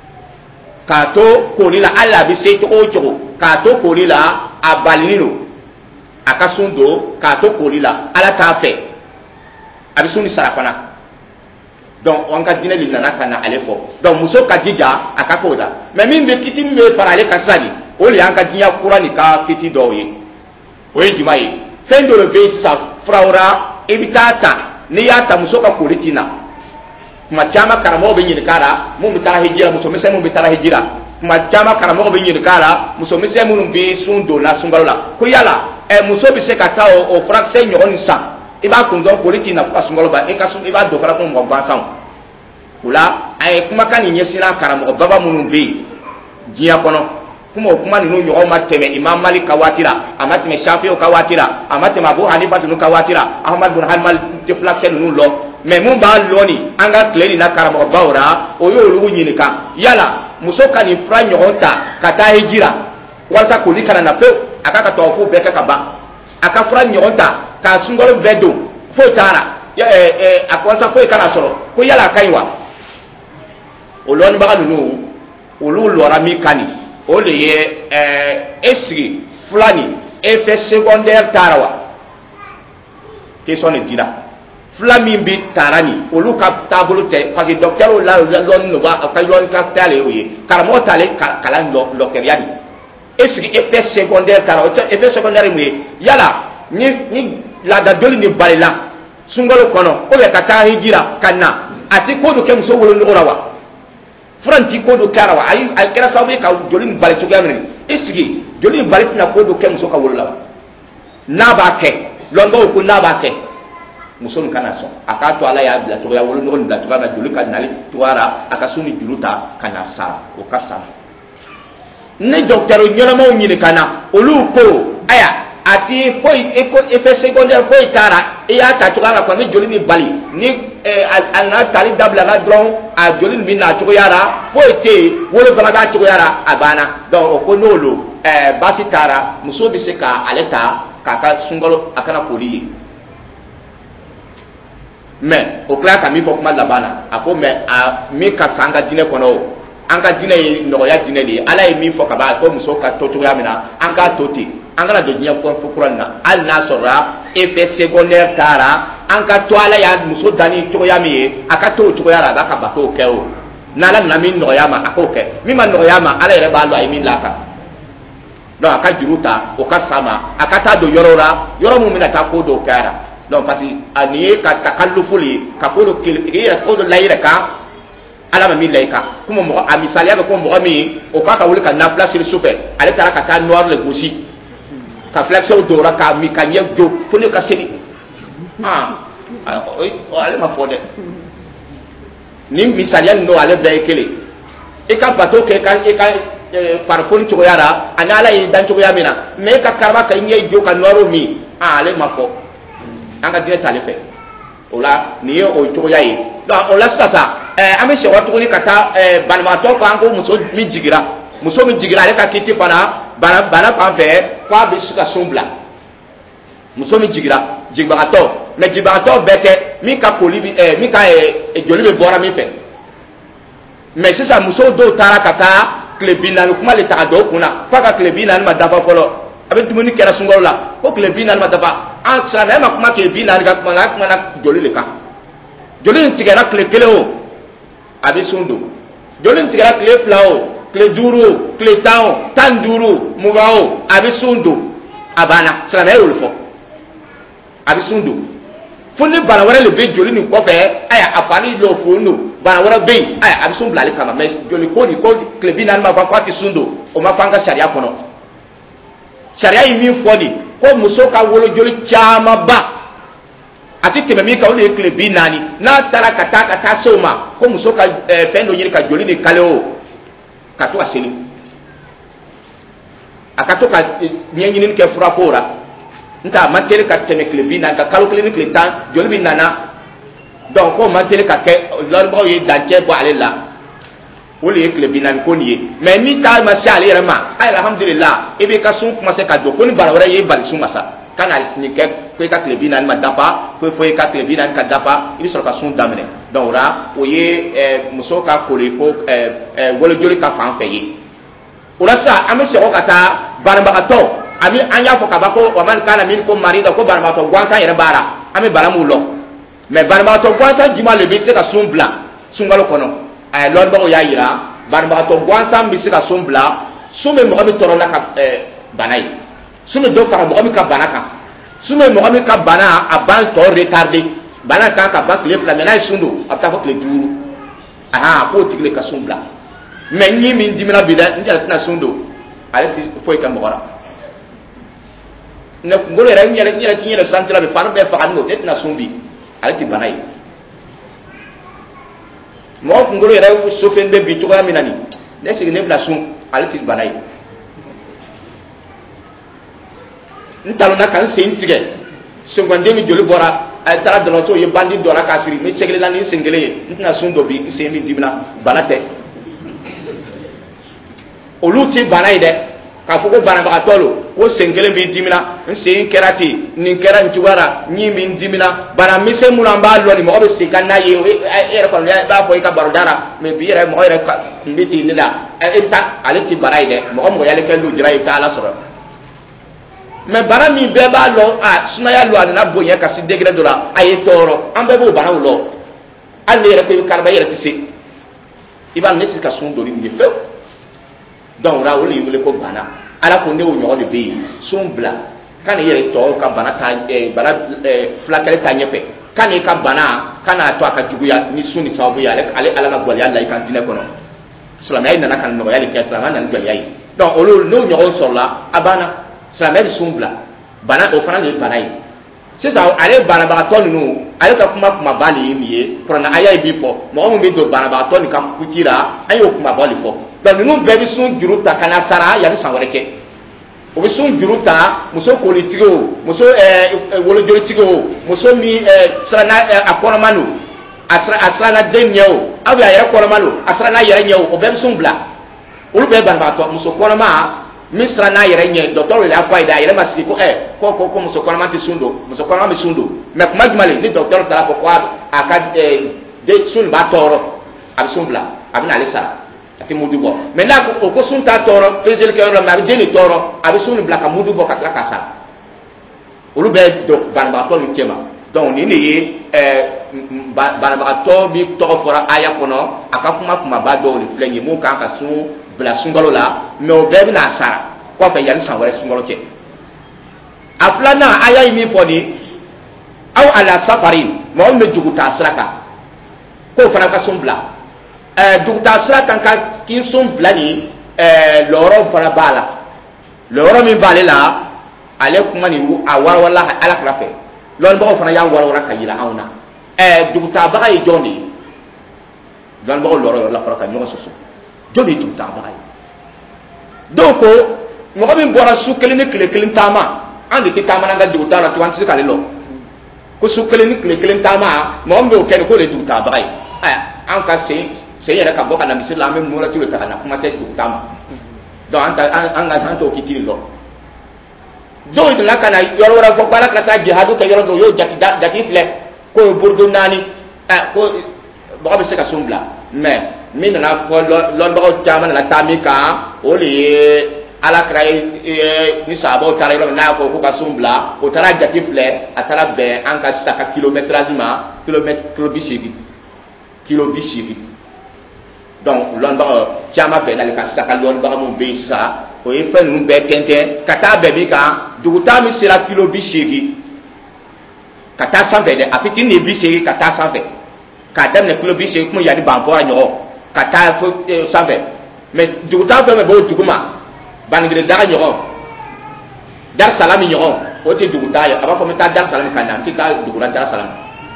k'a to kooli la hali a bɛ se cogo o cogo k'a to kooli la a balinen don a ka sun don k'a to kooli la ala t'a fɛ a bɛ sun ni sara fana donc an ka diinɛ de nana ka na ale fɔ donc muso ka jija a ka k'o la mais min bɛ kiti min bɛ fara ale kan sisan nin o de y'an ka diɲɛ kura nin ka kiti dɔw ye o ye jumɛn ye fɛn dɔ de bɛ yen sisan furawura i bɛ taa ta n'i y'a ta muso ka kooli tɛ na kuma caman karamɔgɔ bɛ ɲininka la mun bɛ taa hijira muso misɛn minnu bɛ taa hijira kuma caman karamɔgɔ bɛ ɲininka la muso misɛn minnu bɛ sun donna sunkalo la ko yala muso bɛ se ka taa o furakisɛ ɲɔgɔn nin san i b'a kun dɔn kooli tɛ na fo ka sunkalo ban i b'a dɔn fana ko mɔgɔ gansanw o la a ye kumakan nin ɲɛsinna karamɔgɔ baba minnu bɛ yen diɲɛ kɔnɔ kuma o kuma ninnu ɲɔgɔn ma tɛmɛ imam malik ka waati la a ma tɛmɛ shafi'u ka waati la a ma tɛmɛ abu hanifa ninnu ka waati la ahmad bin hanbal tɛ furakisɛ ninnu lɔ mais mun b'a lɔ nin an ka tile nin na karamɔgɔbaw la o y'olu ɲininka yala muso ka nin fura ɲɔgɔn ta ka taa hijira walasa koli kana na pewu a ka tɔwafo bɛɛ kɛ ka ban a ka fura ɲɔgɔn ta ka sunkalo bɛɛ don foyi t'a la a walasa foyi kana sɔrɔ ko yala a ka ɲi wa o lɔnnibaga ninnu olu lɔra min kan nin o de ye est-ce fila nin effet secondaire taara wa question de dira fila min bɛ taara nin olu ka taabolo tɛ parce que docteur la lɔnni no ba ka lɔnni ka t'ale o ye karamɔgɔ t'ale kalan docteuriya nin est-ce effet secondaire taara o tɛ effet secondaire mun ye yala ni laada doli ni balila sunkalo kɔnɔ ou bien ka taa hijira ka na a tɛ ko dɔ kɛ muso wolonugu la wa fura nin ti ko dɔ kɛra wa a kɛra sababu ye ka joli nin bali cogoya min na est-ce joli nin bali tɛna ko dɔ kɛ muso ka wolo la wa n'a b'a kɛ lɔnbaw ko n'a b'a kɛ muso kana so aka to ala ya bila to ya wolo no bila to na joli ka nali tuara aka suni juluta kana sa o kasa ne docteur nyolama nyini kana olu ko aya ati foi effet secondaire foi tara e ya ta to ala ko ni joli ni bali ni alna tali dabla na dron a joli mi na to yara foi te wolo fana ga to yara abana donc ko nolo basi tara muso bi se ka aleta kaka sungalo akana koliye mais o kla ka mi fo kuma labana ako mais a mi ka sanga dine kono anga dine no ya dine li ala e mi fo ka ba ko muso ka to ya mina anga toti anga na do nya ko fo kuranna al nasra effet secondaire tara anga to ala ya muso dani to ya mi aka to ya ra ba ka ba ko ke o nala na mi no ya ma akoke mi man no ya ma ala re ba lo ay mi laka do aka juruta o ka sama aka ta do yorora yoro mu mina ta ko do kara donc parce que ani ka takallufuli ka ko do kile ko do layira ka ala ma mi layka kuma mo amisali ba ko mo mi o ka wuli ka na place sufe ale tara ka ta noir le gosi ka flexion do ra ka mi ka nye do funi ka seli o ale ma fode ni misali no ale be kele e ka bato ke ka e ka farfon chogo yara anala yi dan chogo yamina me ka karba ka nye jo ka noiro mi ale ma fo anga dire tale fe ola ni o chogo yayi do ola sasa ame se wato ni kata banma to ko ango muso mi jigira ale ka kiti fana bana fa fe kwa bisuka sombla muso mi jigbara to me jigbara to bete mi ka kolibi mi ka jolibe bora mi fe mais sisa muso do tara kata klebina kuma le ta do kuna paka klebina ma dafa folo abe dumuni kera sungolo la ko klebina ma dafa an sala ma kuma klebina ga kuma na joli le ka joli ntigera klekele o abe sundo joli ntigera kle flao kle duro kle tao tan duro mugao abe sundo abana sala me wolfo abe sundo fonni bana wara le be joli ni ko fe aya afani lo fono bana wara be aya abi sun blali kama mais joli ko ni ko klebina ma fa kwati sundo o ma fanga sharia kono sharia yi mi fodi ko muso ka wolo joli chama ba ati teme mi ka o le klebina ni na tara kata soma ko muso ka fendo yiri ka joli ni kale o ka to aseli akato ka nyenyinin ke fura pora nta mantere ka teme klebina ka kalo klini kletan joli bi nana donc ko mantere ka ke lorbo yi danche bo alela woli klebina ko niye mais ni ta ma sha ale rama alhamdulillah ibe ka sun kuma se ka do foni barawara yi bal sun masa kana ni ke ko ka klebina ma dafa ko fo ka klebina ka dafa ibi so ka sun damene donc ra o ye muso ka kole ko wolo joli ka fan fe yi ora sa ame se ko kata baramba to ami anya fo kabako wa man kana min ko marida ko barma to gwansa yere bara ami baramu lo mais barma to gwansa juma le bi se ka sumbla sungalo kono ay lon ba o yayira barma to gwansa bi se ka sumbla sume mo ami toro la ka banay sume do fara mo ami ka banaka sume mo ami ka bana aban to retardé bana ka ba clé flamena sundu apta fo clé duru ko tigle ka sumbla mais ni min dimina bida ndala tna sundu ale ti fo ka mo wara na ngolo era nyela tinyela santra be fanu be fakano etna sumbi alati banai mo ngolo era sofen be bitu ga minani nesi ne bla sum alati banai ntalo na kan sentige sengwande mi joli bora ay tara de so ye bandi dora kasiri me chegele la ni sengele ntna sundo bi semi dimna banate oluti banai de ka fuko bana ba tolo ko sengele bi dimina nse kerati ni kera ntugara nyi bi dimina bana mise mulamba lo ni mo be sikana ye era ko ba fo ka barodara me bi era mo era ka mbiti ni la enta aleti baraide mo yale ke lu jira ita ala soro me bara mi be ba lo suna ya lo na bonya ka si degré dola ay toro ambe bo bana lo an ne era ko karba yera tisi iban neti ka sun do ni fe donc ra woli wole ko bana ala ko ne o nyogo de be sumbla kan yere to ka bana ta bana flakale ta nyefe kan ka bana kana to aka juguya ni suni sabu ya ale ala na gol ya Allah kan dina kono islamay nana kan no ya le islamay nan gol yayi donc olo no nyogo sorla abana islamay sumbla bana o fana le bana yi sisan ale banabagatɔ ninnu ale ka kuma ba le ye nin ye kuranna aya ye min fɔ mɔgɔ min bɛ don banabagatɔ nin ka kuti la an y'o kuma ba de fɔ donc ninnu bɛɛ bɛ sun juru ta ka na sara yanni san wɛrɛ cɛ o bɛ sun juru ta muso kolitigi o muso wolojolitigi o muso min siranna a kɔnɔma don a siranna den ɲɛ o aw bɛ a yɛrɛ kɔnɔma don a siranna a yɛrɛ ɲɛ o bɛɛ bɛ sun bila olu bɛɛ ye banabagatɔ muso kɔnɔma min siranna a yɛrɛ ɲɛ dɔgɔtɔrɔ de y'a fɔ a ye dɛ a yɛrɛ ma sigi ko ko muso kɔnɔma tɛ sun don muso kɔnɔma bɛ sun don mais kuma jumɛn le ni dɔgɔtɔrɔ taara fɔ ko a ka sun b'a tɔɔrɔ a bɛ sun bila a bɛ n'ale sara a tɛ mudu bɔ mais n'a ko o ko sun t'a tɔɔrɔ peseli kɛyɔrɔ la mais a bɛ den de tɔɔrɔ a bɛ sun bila ka mudu bɔ ka tila ka sara olu bɛɛ banabagatɔ ni cɛ ma donc nin de ye banabagatɔ min tɔgɔ fɔra aya kɔnɔ a ka kumaba dɔw de filɛ nin ye mun kan ka sun bila sunkalo la mais o bɛɛ bɛna sara kɔfɛ yanni san wɛrɛ sunkalo cɛ a filanan aya ye min fɔ nin aw ala safari mɔgɔ min bɛ dugu taa sira kan k'o fana ka sun bila dugu taa sira kan ka k'i sun bila nin lɔɔrɔ fana b'a la lɔɔrɔ min b'ale la ale kuma nin a warawala ala kira fɛ lɔnnibagaw fana y'a warawala ka yira anw na dugu taabaga ye jɔn de ye lɔnnibagaw lɔɔrɔ yɔrɔ la fɔra ka ɲɔgɔn sɔsɔ jɔn de ye dugu taabaga ye dɔw ko mɔgɔ min bɔra su kelen ni tile kelen taama an de tɛ taama n'an ka dugu taa la tugun an tɛ se k'ale lɔ ko su kelen ni tile kelen taama mɔgɔ min b'o kɛ nin k'o de ye dugu taabaga ye an ka sen yɛrɛ ka bɔ ka na misiri la an bɛ mɔlɛti de ta ka na kuma tɛ dugu taama donc an t'o kitiri lɔ dɔw nana ka na yɔrɔ wɛrɛ fɔ ko ala ka taa jihadu kɛ yɔrɔ dɔ o y'o jati filɛ k'o ye burudo 4 ko mɔgɔ bɛ se ka sun bila mais min nana fɔ lɔnnibagaw caman nana taa min kan o de ye ala kira ye ni sahabaw taara yɔrɔ min n'a y'a fɔ ko ka sun bila o taara jati filɛ a taara bɛn an ka sisan ka kilométrage ma kilo 80 kilo 80 donc lɔnnibagaw caman bɛn n'ale kan sisan ka lɔnnibaga mun bɛ yen sisan o ye fɛn ninnu bɛɛ tɛntɛn ka taa bɛn min kan dugutaa min sera kilo 80 ka taa sanfɛ dɛ a fitinin de ye 80 ka taa sanfɛ k'a daminɛ kilo 80 komi yanni banfɔra ɲɔgɔn ka taa fo sanfɛ mais dugutaa fɛn fɛn b'o dugu ma banigire daga ɲɔgɔn Darusalami ɲɔgɔn o tɛ dugutaa ye a b'a fɔ n bɛ taa Darusalami ka na n tɛ taa dugura Darusalami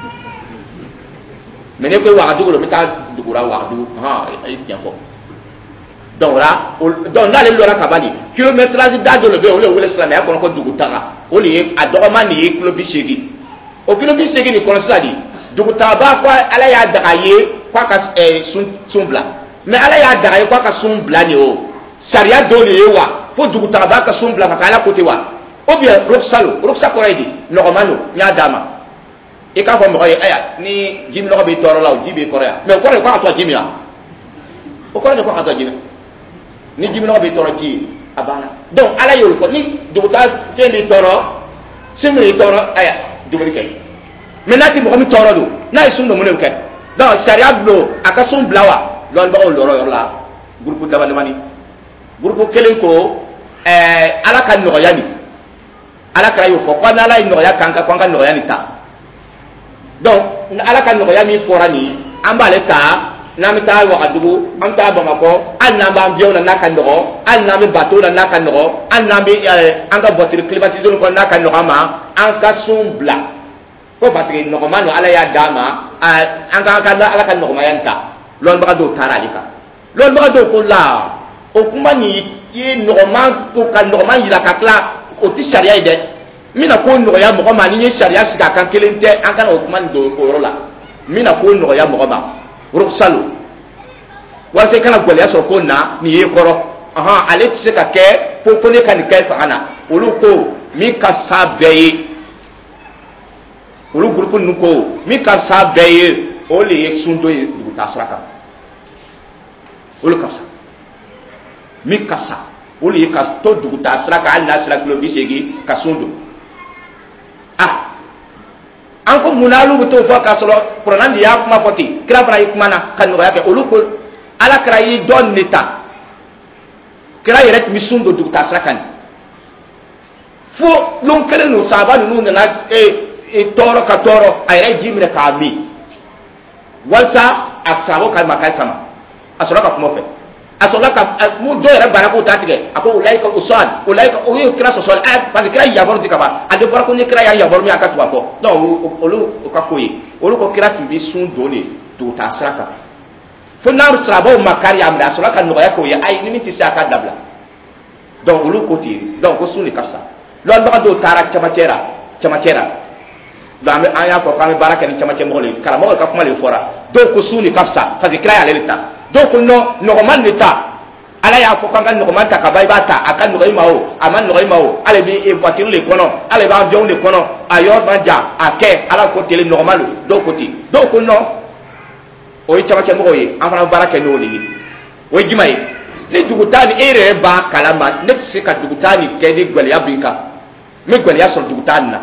mais ne ko Wagadugu la n bɛ taa dugura Wagadugu a ye tiɲɛ fɔ donc n'ale lɔra ka ban nin kilométrage da dɔ de bɛ yen o de wele silamɛya kɔnɔ ko dugutaga o de ye a dɔgɔman de ye kilo 80 o kilo 80 nin kɔnɔ sisan de dugutaga ko ala y'a daga ye k'a ka sun bila mais ala y'a daga ye k'a ka sun bila nin o sariya dɔ de ye wa fo dugutaga ka sun bila ka taa ala ko ten wa ou bien ruksa kɔrɔ ye di nɔgɔman don n y'a d'a ma i k'a fɔ mɔgɔ ye ni ji minɔgɔ b'i tɔɔrɔ la o ji b'i kɔrɔ yan mais o kɔrɔ de ko ka to ji min na o kɔrɔ de ko ka to ji min ni jiminɔgɔ b'i tɔɔrɔ ji ye a banna donc ala y'o fɔ ni dugutaa fɛn b'i tɔɔrɔ sun b'i tɔɔrɔ dumuni kɛ mais n'a tɛ mɔgɔ min tɔɔrɔ don n'a ye sun don mun de bɛ kɛ donc sariya bulon a ka sun bila wa lɔnnibagaw lɔrɔ yɔrɔ la groupe dabalimani groupe kelen ko ala ka nɔgɔya nin ala kɛra y'o fɔ ko n'ala ye nɔgɔya k'an ka nɔgɔya nin ta donc ala ka nɔgɔya min fɔra nin an b'ale ta n'an bɛ taa Wagadugu an bɛ taa Bamakɔ hali n'an b'an avion na n'a ka nɔgɔ hali n'an bɛ bateau na n'a ka nɔgɔ hali n'an bɛ an ka voiture climatisée kɔnɔ n'a ka nɔgɔ an ma an ka sun bila ko parce que nɔgɔman don ala y'a d'a ma an ka ala ka nɔgɔmaya nin ta lɔnnibaga dɔw taara ale kan lɔnnibaga dɔw ko la o kuma nin ye nɔgɔman ko ka nɔgɔman yira ka tila o tɛ sariya ye dɛ n bɛna ko nɔgɔya mɔgɔ ma ni ye sariya sigi a kan kelen tɛ an kana o kuma nin don o yɔrɔ la n bɛna ko nɔgɔya mɔgɔ ma ruksalu walasa i kana gwɛlɛya sɔrɔ ko na nin ye kɔrɔ ale tɛ se ka kɛ fo ne ka nin kɛ fanga na olu ko min ka fisa bɛɛ ye olu groupe ninnu ko min ka fisa bɛɛ ye o de ye sun dɔ ye dugutaa sira kan olu ka fisa min ka fisa o de ye ka to dugutaa sira kan hali n'a sera kilo 80 ka sun don an ko mun na olu bɛ t'o fɔ k'a sɔrɔ kuranna de y'a kuma fɔ ten kira fana ye kuma na ka nɔgɔya kɛ olu ko ala kira ye dɔn ne ta kira yɛrɛ tun bɛ sun don dugutaa sira kan fo lon kelen don sahaba ninnu nana tɔɔrɔ ka tɔɔrɔ a yɛrɛ ji minɛ k'a min walasa a sahabaw ka makari kama a sɔrɔ ka kuma fɛ asola ka mu do yɛrɛ bana ko ta tigɛ a ko ulaika usad ulaika o ye kira sɔsɔ parce que kira yabaru ti kaba a de fɔra ko ni kira ya yabaru min a ka tuba kɔ donc olu o ka ko ye olu ko kira tun bi sun don de to ta sira kan fo n'a sirabaw makari ya minɛ a sɔrɔ ka nɔgɔya k'o ye ayi ni min tɛ se a ka dabila donc olu ko ten donc ko sun de ka fisa lɔnbaga dɔw taara camancɛ la donc an y'a fɔ k'an bɛ baara kɛ ni camancɛ mɔgɔ le karamɔgɔ ka kuma le fɔra dɔw ko sun de ka fisa parce que kira y'ale de ta dɔw ko non nɔgɔman de ta ala y'a fɔ k'an ka nɔgɔman ta ka ban i b'a ta a ka nɔgɔ i ma o a ma nɔgɔ i ma o ale bɛ voiture de kɔnɔ ale bɛ avion de kɔnɔ a yɔrɔ man jan a kɛ ala ko tele nɔgɔman don dɔw ko ten dɔw ko non o ye camancɛ mɔgɔw ye an fana baara kɛ n'o de ye o ye jumɛn ye ni dugutaa ni e yɛrɛ b'a kalama ne tɛ se ka dugutaa ni kɛ ni gɛlɛya b'i kan n bɛ gɛlɛya sɔrɔ dugutaa nin na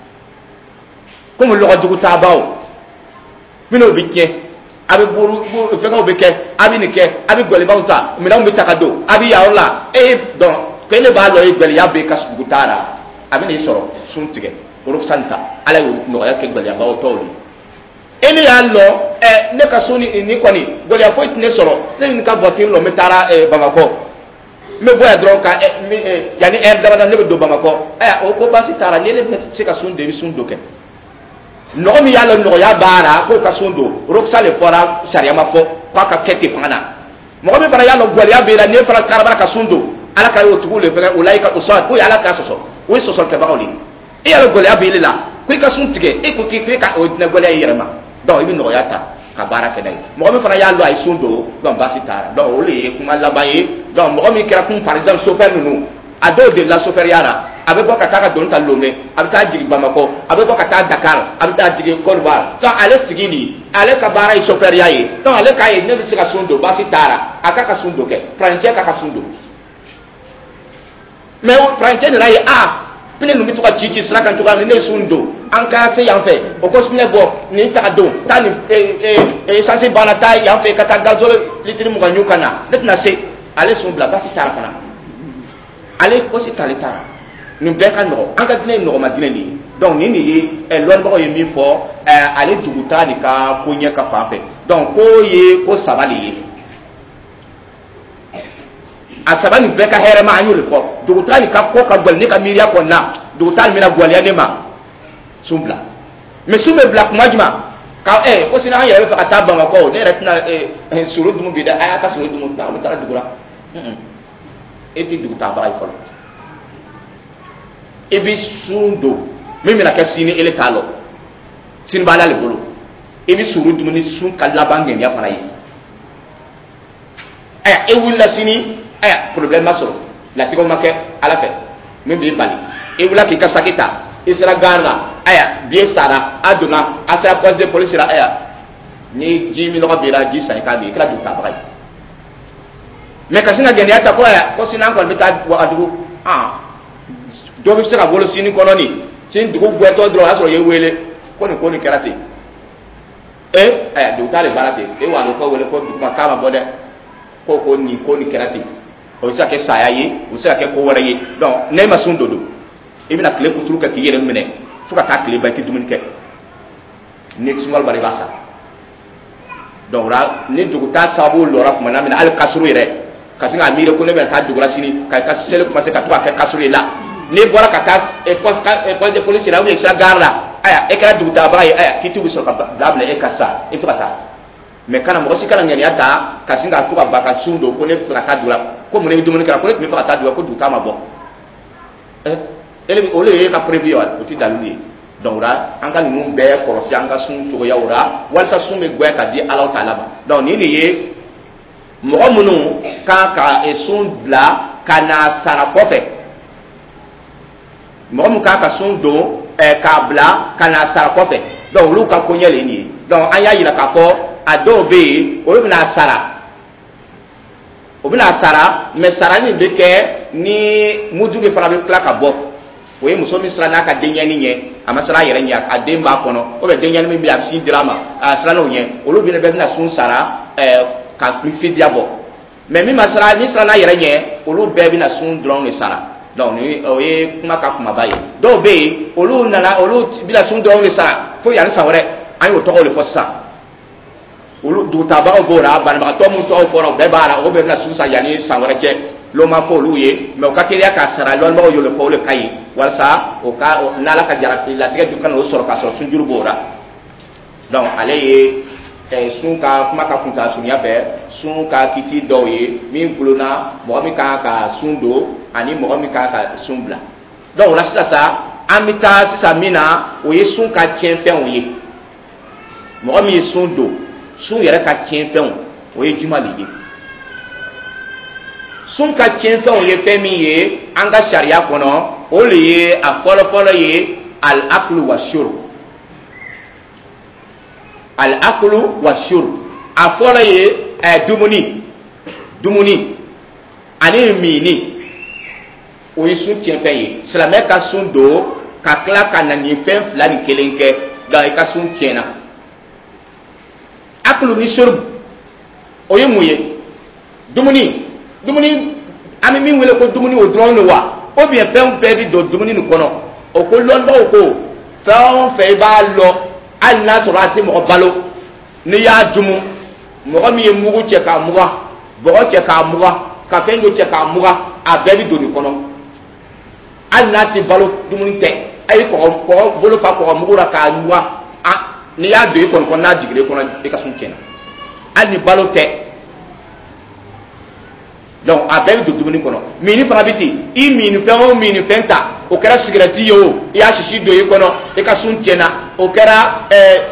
komi lɔgɔ dugutaabaw minnu bɛ tiɲɛ a bɛ fɛngɛw bɛ kɛ a bɛ nin kɛ a bɛ gɛlɛyaw ta minɛnw bɛ ta ka don a bɛ yayɔrɔ la dɔn ko ne b'a lɔ ye gɛlɛya bɛ ka dugutaa la a bɛ n'i sɔrɔ sun tigɛ olu san ta ala ye nɔgɔya kɛ gɛlɛyabaw tɔw ye ne y'a lɔ ne ka so ni kɔni gɛlɛya foyi tɛ ne sɔrɔ ne ni ka voiture lɔ n bɛ taara bamakɔ n bɛ bɔ yan dɔrɔn ka yanni heure dama ne bɛ don bamakɔ o ko baasi taara ni ne bɛ se ka sun don i bɛ sun don kɛ nɔgɔ min y'a lɔ nɔgɔya baara k'o ka sun don rokisa le fɔra sariya ma fɔ k'a ka kɛ ten fanga na mɔgɔ min fana y'a lɔ gɛlɛya b'e la n'e fana karabara ka sun don ala ka y'o tigiw le fɛ o la i ka o sɔn k'o ye ala k'a sɔsɔ o ye sɔsɔlikɛbagaw de ye e y'a lɔ gɛlɛya b'e la ko i ka sun tigɛ e ko k'i fɛ ka o dinɛ gɛlɛya i yɛrɛ ma donc i bɛ nɔgɔya ta ka baara kɛ n'a ye mɔgɔ min fana y'a lɔ a ye sun don donc baasi taara donc o de ye kuma laban ye donc mɔgɔ min kɛra kun par exemple chauffeur ninnu a dɔw delila chauffeur-ya la a bɛ bɔ ka taa ka doni ta Lomé a bɛ taa jigin Bamakɔ a bɛ bɔ ka taa Dakar a bɛ taa jigin Côte d'Ivoire donc ale tigi nin ale ka baara ye chauffeur-ya ye donc ale k'a ye ne bɛ se ka sun don baasi taara a k'a ka sun don kɛ prancɛ k'a ka sun don mais prancɛ nana ye pine ninnu bɛ to ka ci sira kan cogoya min ne ye sun don an ka se yan fɛ o ko pine bɔ nin ta ka don taa nin essence banna taa yan fɛ ka taa gazole litiri 20 ka na ne tɛna se ale sun bila baasi taara fana ale fosi t'ale taara nin bɛɛ ka nɔgɔ an ka diinɛ ye nɔgɔma diinɛ de ye donc nin de ye lɔnnibagaw ye min fɔ ale dugutaa de ka ko ɲɛ ka fan fɛ donc ko ye ko saba de ye a saba nin bɛɛ ka hɛrɛma an y'o de fɔ dugutaa nin ka ko ka gɛlɛn ne ka miiriya kɔnɔna dugutaa nin bɛna gwɛlɛya ne ma sun bila mais sun bɛ bila kuma jumɛn ka ko sini an yɛrɛ bɛ fɛ ka taa Bamakɔ ne yɛrɛ tɛna soro dumu bi dɛ a y'a ka soro dumu ta olu taara dugu la e tɛ dugutaabaga ye fɔlɔ e bɛ sun don min bɛna kɛ sini ele t'a lɔ sini b'a l'ale bolo e bɛ soro dumuni sun ka laban ŋɛniya fana ye e wulila sini problème ma sɔrɔ latigɛw ma kɛ ala fɛ min b'i bali e wulila k'i ka saki ta i sera gare la biye sara a donna a sera poste de police la ni ji min nɔgɔ bira ji san i k'a min i kɛra dugutaabaga ye mais ka sin ka gɛlɛya ta ko sini an kɔni bɛ taa Wagadugu dɔ bɛ se ka wolo sini kɔnɔ nin sini dugu gbɛtɔ dɔrɔn o y'a sɔrɔ i ye wele ko nin kɛra ten dugu t'ale baara ten e wa ko wele ko dugu ma k'a ma bɔ dɛ ko nin kɛra ten o bɛ se ka kɛ saya ye o bɛ se ka kɛ ko wɛrɛ ye donc n'e ma sun don i bɛna tile kuturu kɛ k'i yɛrɛ minɛ fo ka taa tile ban i tɛ dumuni kɛ ni sunkalo bari i b'a sa donc ni dugutaa sababu lɔra tuma min na hali kasuru yɛrɛ ka sin k'a miiri ko ne bɛna taa dugu la sini ka i ka seli commencer ka to ka kɛ kasuru ye la n'i bɔra ka taa poste de police la ou bien sira gare la e kɛra dugutaabaga ye kiti bɛ sɔrɔ ka daminɛ e ka sa i bɛ to ka taa mais kana mɔgɔ si kana ŋaniya ta ka sin k'a to ka ba ka sun don ko ne bɛ fɛ ka taa dugu la ko mun ne bɛ dumuni kɛ ko ne tun bɛ fɛ ka taa dugu la ko dugutaa ma bɔ olu ye ka prévu ye o tɛ dalu de ye donc an ka ninnu bɛɛ kɔlɔsi an ka sun cogoyaw la walasa sun bɛ goya ka di Alahu Taala ma donc nin de ye mɔgɔ minnu kan ka sun bila ka na sara kɔfɛ mɔgɔ min kan ka sun don k'a bila ka na sara kɔfɛ donc olu ka koɲɛ le nin ye donc an y'a yira k'a fɔ a dɔw bɛ yen olu bɛna sara mais sara nin bɛ kɛ ni mudu de fana bɛ tila ka bɔ o ye muso min sera n'a ka denɲɛni ɲɛ a ma sera a yɛrɛ ɲɛ a den b'a kɔnɔ o bɛ denɲɛni min bɛ a bɛ sin dira a ma a sera n'o ɲɛ olu bɛɛ bɛna sun sara ka fidiya bɔ mais min sera n'a yɛrɛ ɲɛ olu bɛɛ bɛna sun dɔrɔn de sara donc o ye kuma ka kumaba ye dɔw bɛ yen olu bɛna sun dɔrɔn de sara fo yanni san wɛrɛ an y'o tɔgɔ de fɔ sisan olu du taba bora ban ma to mu to fora be bara o be na susa yani sawara ke lo ma fo lu ye me o ka teriya ka sara lo ma o yo le fo le kai walsa o ka nala ka jara la tige du kan o soro ka so sunjuru bora donc ale ye sun ka kuma ka kunta sunya fɛ sun ka kiti dɔw ye min kulona mɔgɔ min kan ka sun don ani mɔgɔ min kan ka sun bila donc o la sisan sa an bɛ taa sisan min na o ye sun ka tiɲɛfɛnw ye mɔgɔ min ye sun don sun yɛrɛ ka tiɲɛfɛnw o ye juma de ye sun ka tiɲɛfɛnw ye fɛn min ye an ka sariya kɔnɔ o de ye a fɔlɔfɔlɔ ye al-aklu wa shurb al-aklu wa shurb a fɔlɔ ye dumuni ani mini o ye sun tiɲɛfɛn ye silamɛ ka sun don ka tila ka na nin fɛn fila ni kelen kɛ donc i ka sun tiɲɛna aklu ni shurb o ye mun ye dumuni an bɛ min wele ko dumuni o dɔrɔn de wa ou bien fɛn bɛɛ bɛ don dumuni nin kɔnɔ o ko lɔnbaw ko fɛn o fɛn i b'a lɔ hali n'a sɔrɔ a tɛ mɔgɔ balo n'i y'a dumu mɔgɔ min ye mugu cɛ k'a mugan bɔgɔ cɛ k'a mugan ka fɛn dɔ cɛ k'a mugan a bɛɛ bɛ don nin kɔnɔ hali n'a tɛ balo dumuni tɛ a ye kɔgɔ bolo fa kɔgɔ mugu la k'a mugan n'i y'a don i kɔni n'a jiginna i kɔnɔ i ka sun tiɲɛna hali ni balo tɛ donc a bɛɛ bɛ don dumuni kɔnɔ mini fana bɛ ten i mini fɛn o mini fɛn ta o kɛra sigɛrɛti ye o i y'a sisi don i kɔnɔ i ka sun tiɲɛna o kɛra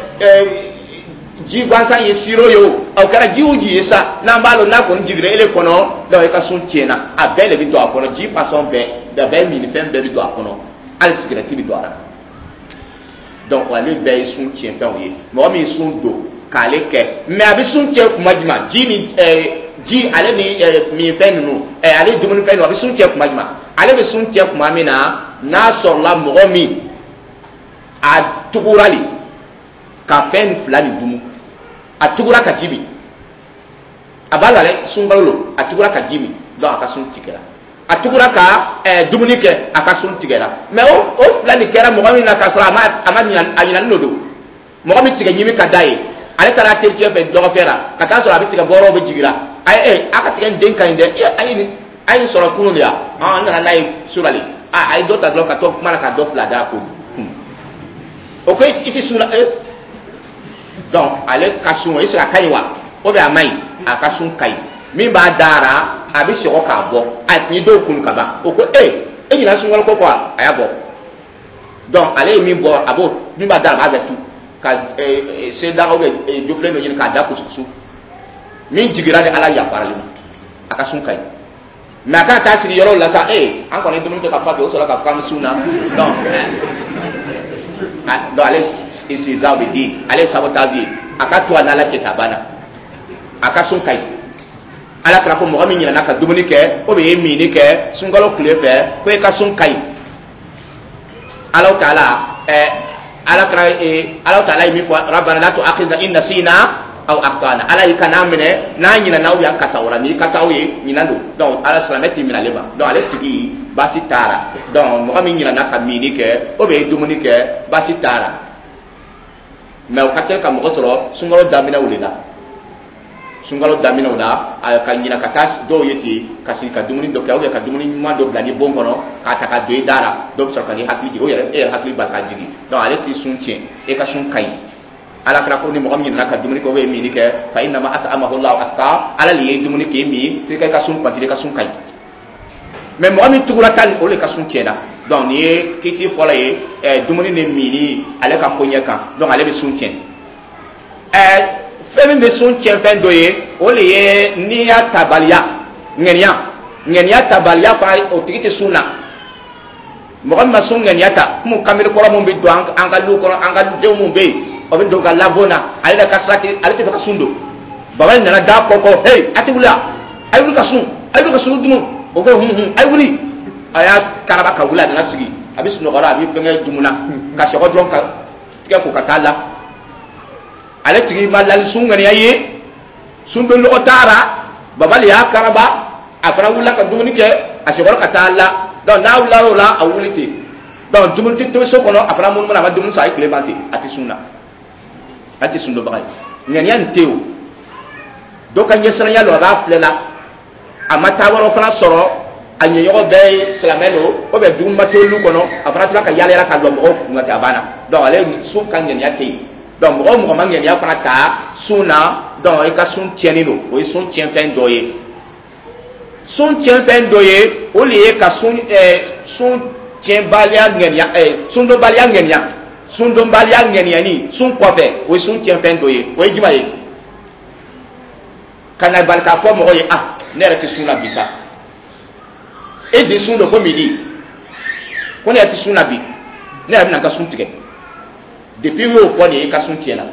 ji gansan ye siro ye o kɛra ji o ji ye sa n'an b'a lɔn n'a kɔni jiginna ele kɔnɔ donc i ka sun tiɲɛna a bɛɛ de bɛ don a kɔnɔ ji fasɔn bɛɛ a bɛɛ mini fɛn bɛɛ bɛ don a kɔnɔ hali sigɛrɛti bɛ don a la donc ale bɛɛ ye sun tiɲɛfɛnw ye mɔgɔ min ye sun don k'ale kɛ mais a bɛ sun tiɲɛ kuma jumɛn ji ale ni min fɛn ninnu ale dumuni fɛn ninnu a bɛ sun tiɲɛ kuma jumɛn ale bɛ sun tiɲɛ kuma min na n'a sɔrɔla mɔgɔ min a tugura de ka fɛn fila ni dumu a tugura ka ji min a b'a la dɛ sunkalo lo a tugura ka ji min donc a ka sun tigɛra a tugura ka dumuni kɛ a ka sun tigɛra mais o fila nin kɛra mɔgɔ min na k'a sɔrɔ a ma ɲinani lo don mɔgɔ min tigɛ ɲimi ka d'a ye ale taara a tericɛ fɛ dɔgɔfɛ la ka taa sɔrɔ a bɛ tigɛ bɔrɔw bɛ jigira a ye a ka tigɛ nin den ka ɲi dɛ a ye nin sɔrɔ kunun de ya an nana n'a ye so la de a ye dɔ ta dɔrɔn ka to kuma na ka dɔ fila da ko o ko i tɛ sun la donc ale ka sun est-ce que a ka ɲi wa ou bien a ma ɲi a ka sun ka ɲi min b'a dara a bɛ sɔgɔ k'a bɔ a ni dɔw kun ka ban o ko e ɲinɛ sunkalo ko quoi a y'a bɔ donc ale ye min bɔ a b'o min b'a dara a b'a bɛɛ tu ka se daga bɛ jofilɛ dɔ ɲini k'a da kusukusu min jigira de ala yafarali ma a ka sun ka ɲi mais a kana taa sigi yɔrɔw la sa an kɔni dumuni kɛ ka fa bi o sɔrɔ k'a fɔ k'an bɛ sun na donc ale istihza bɛ di ale ye sabotage ye a ka to a n'ala cɛ k'a banna a ka sun ka ɲi ala kɛra ko mɔgɔ min ɲinɛna ka dumuni kɛ o bɛ ye mini kɛ sunkalo tile fɛ ko i ka sun ka ɲi ala taala ye min fɔ rabbana la tu'akhidna in nasina aw akhtana ala yi kana minɛ n'a ɲinɛna ou bien katawara ni kataw ye ɲinan don donc ala silamɛ t'i minɛ ale ma donc ale tigi baasi taara donc mɔgɔ min ɲinɛna ka mini kɛ o bɛ ye dumuni kɛ baasi taara mais o ka teli ka mɔgɔ sɔrɔ sunkalo daminɛw de la sunkalo daminɛw la ka ɲinɛ ka taa dɔw ye ten ka sigi ka dumuni dɔ kɛ ou bien ka dumuni ɲuman dɔ bila ni bon kɔnɔ k'a ta ka don i da la dɔw bɛ sɔrɔ ka n'i hakili jigin o yɛrɛ e yɛrɛ hakili bali ka jigin donc ale t'i sun tiɲɛ e ka sun ka ɲi ala kɛra ko ni mɔgɔ min ɲinɛna ka dumuni kɛ o bɛ mini kɛ fa innama at'amahu Allahu asqa ala de ye dumuni k'e min f'i ka sun continuer ka sun ka ɲi mais mɔgɔ min tugura ta o de ka sun tiɲɛna donc nin ye kiti fɔlɔ ye dumuni ni mini ale ka ko ɲɛ kan donc ale bɛ sun tiɲɛ fɛn min bɛ sun tiɲɛ fɛn dɔ ye o de ye n'i y'a tabaliya ŋaniya tabaliya fana o tigi tɛ sun na mɔgɔ min ma sun ŋaniya ta komi kamalen kɔrɔ min bɛ don an ka du kɔnɔ an ka denw min bɛ yen o bɛ don ka labon na ale de ka saki ale tɛ fɛ ka sun don baba in nana da kɔkɔ hey a tɛ wuli a ye wuli ka sun a ye wuli ka sun dunu o ko a ye wuli a y'a karaba ka wuli a nana sigi a bɛ sunɔgɔra a bɛ fɛnkɛ dumuna ka sɔgɔ dɔrɔn ka tigɛ ko ka taa la ale tigi ma lali sun ŋaniya ye sun bɛ lɔgɔ taara baba de y'a karaba a fana wulila ka dumuni kɛ a sɔgɔ ka taa la donc n'a wulila o la a wuli ten donc dumuni tɛ tobi so kɔnɔ a fana munumunu a ma dumuni san a ye tile ban ten a tɛ sun na a tɛ sun dɔnbaga ye ŋaniya nin tɛ o do kan yesranya lo ba flela amata woro fana soro anye yogo be slamelo o be dum matolu kono afana tula ka yale la ka lo mo ngata bana do ale su kan nya te do mo man nya fana ta suna do e ka sun tienilo o sun tien fen doye sun tien fen doye o lié ka sun tien balia ngenia sun do balia ngenia sun do balia ngenia ni sun kofe o sun tien fen doye o jimaye kana balka fo mo ye nere ti suna bisa e de sun do ko midi ko ne ti suna bi ne na ka sun tige depuis wo fo ni ka sun tiena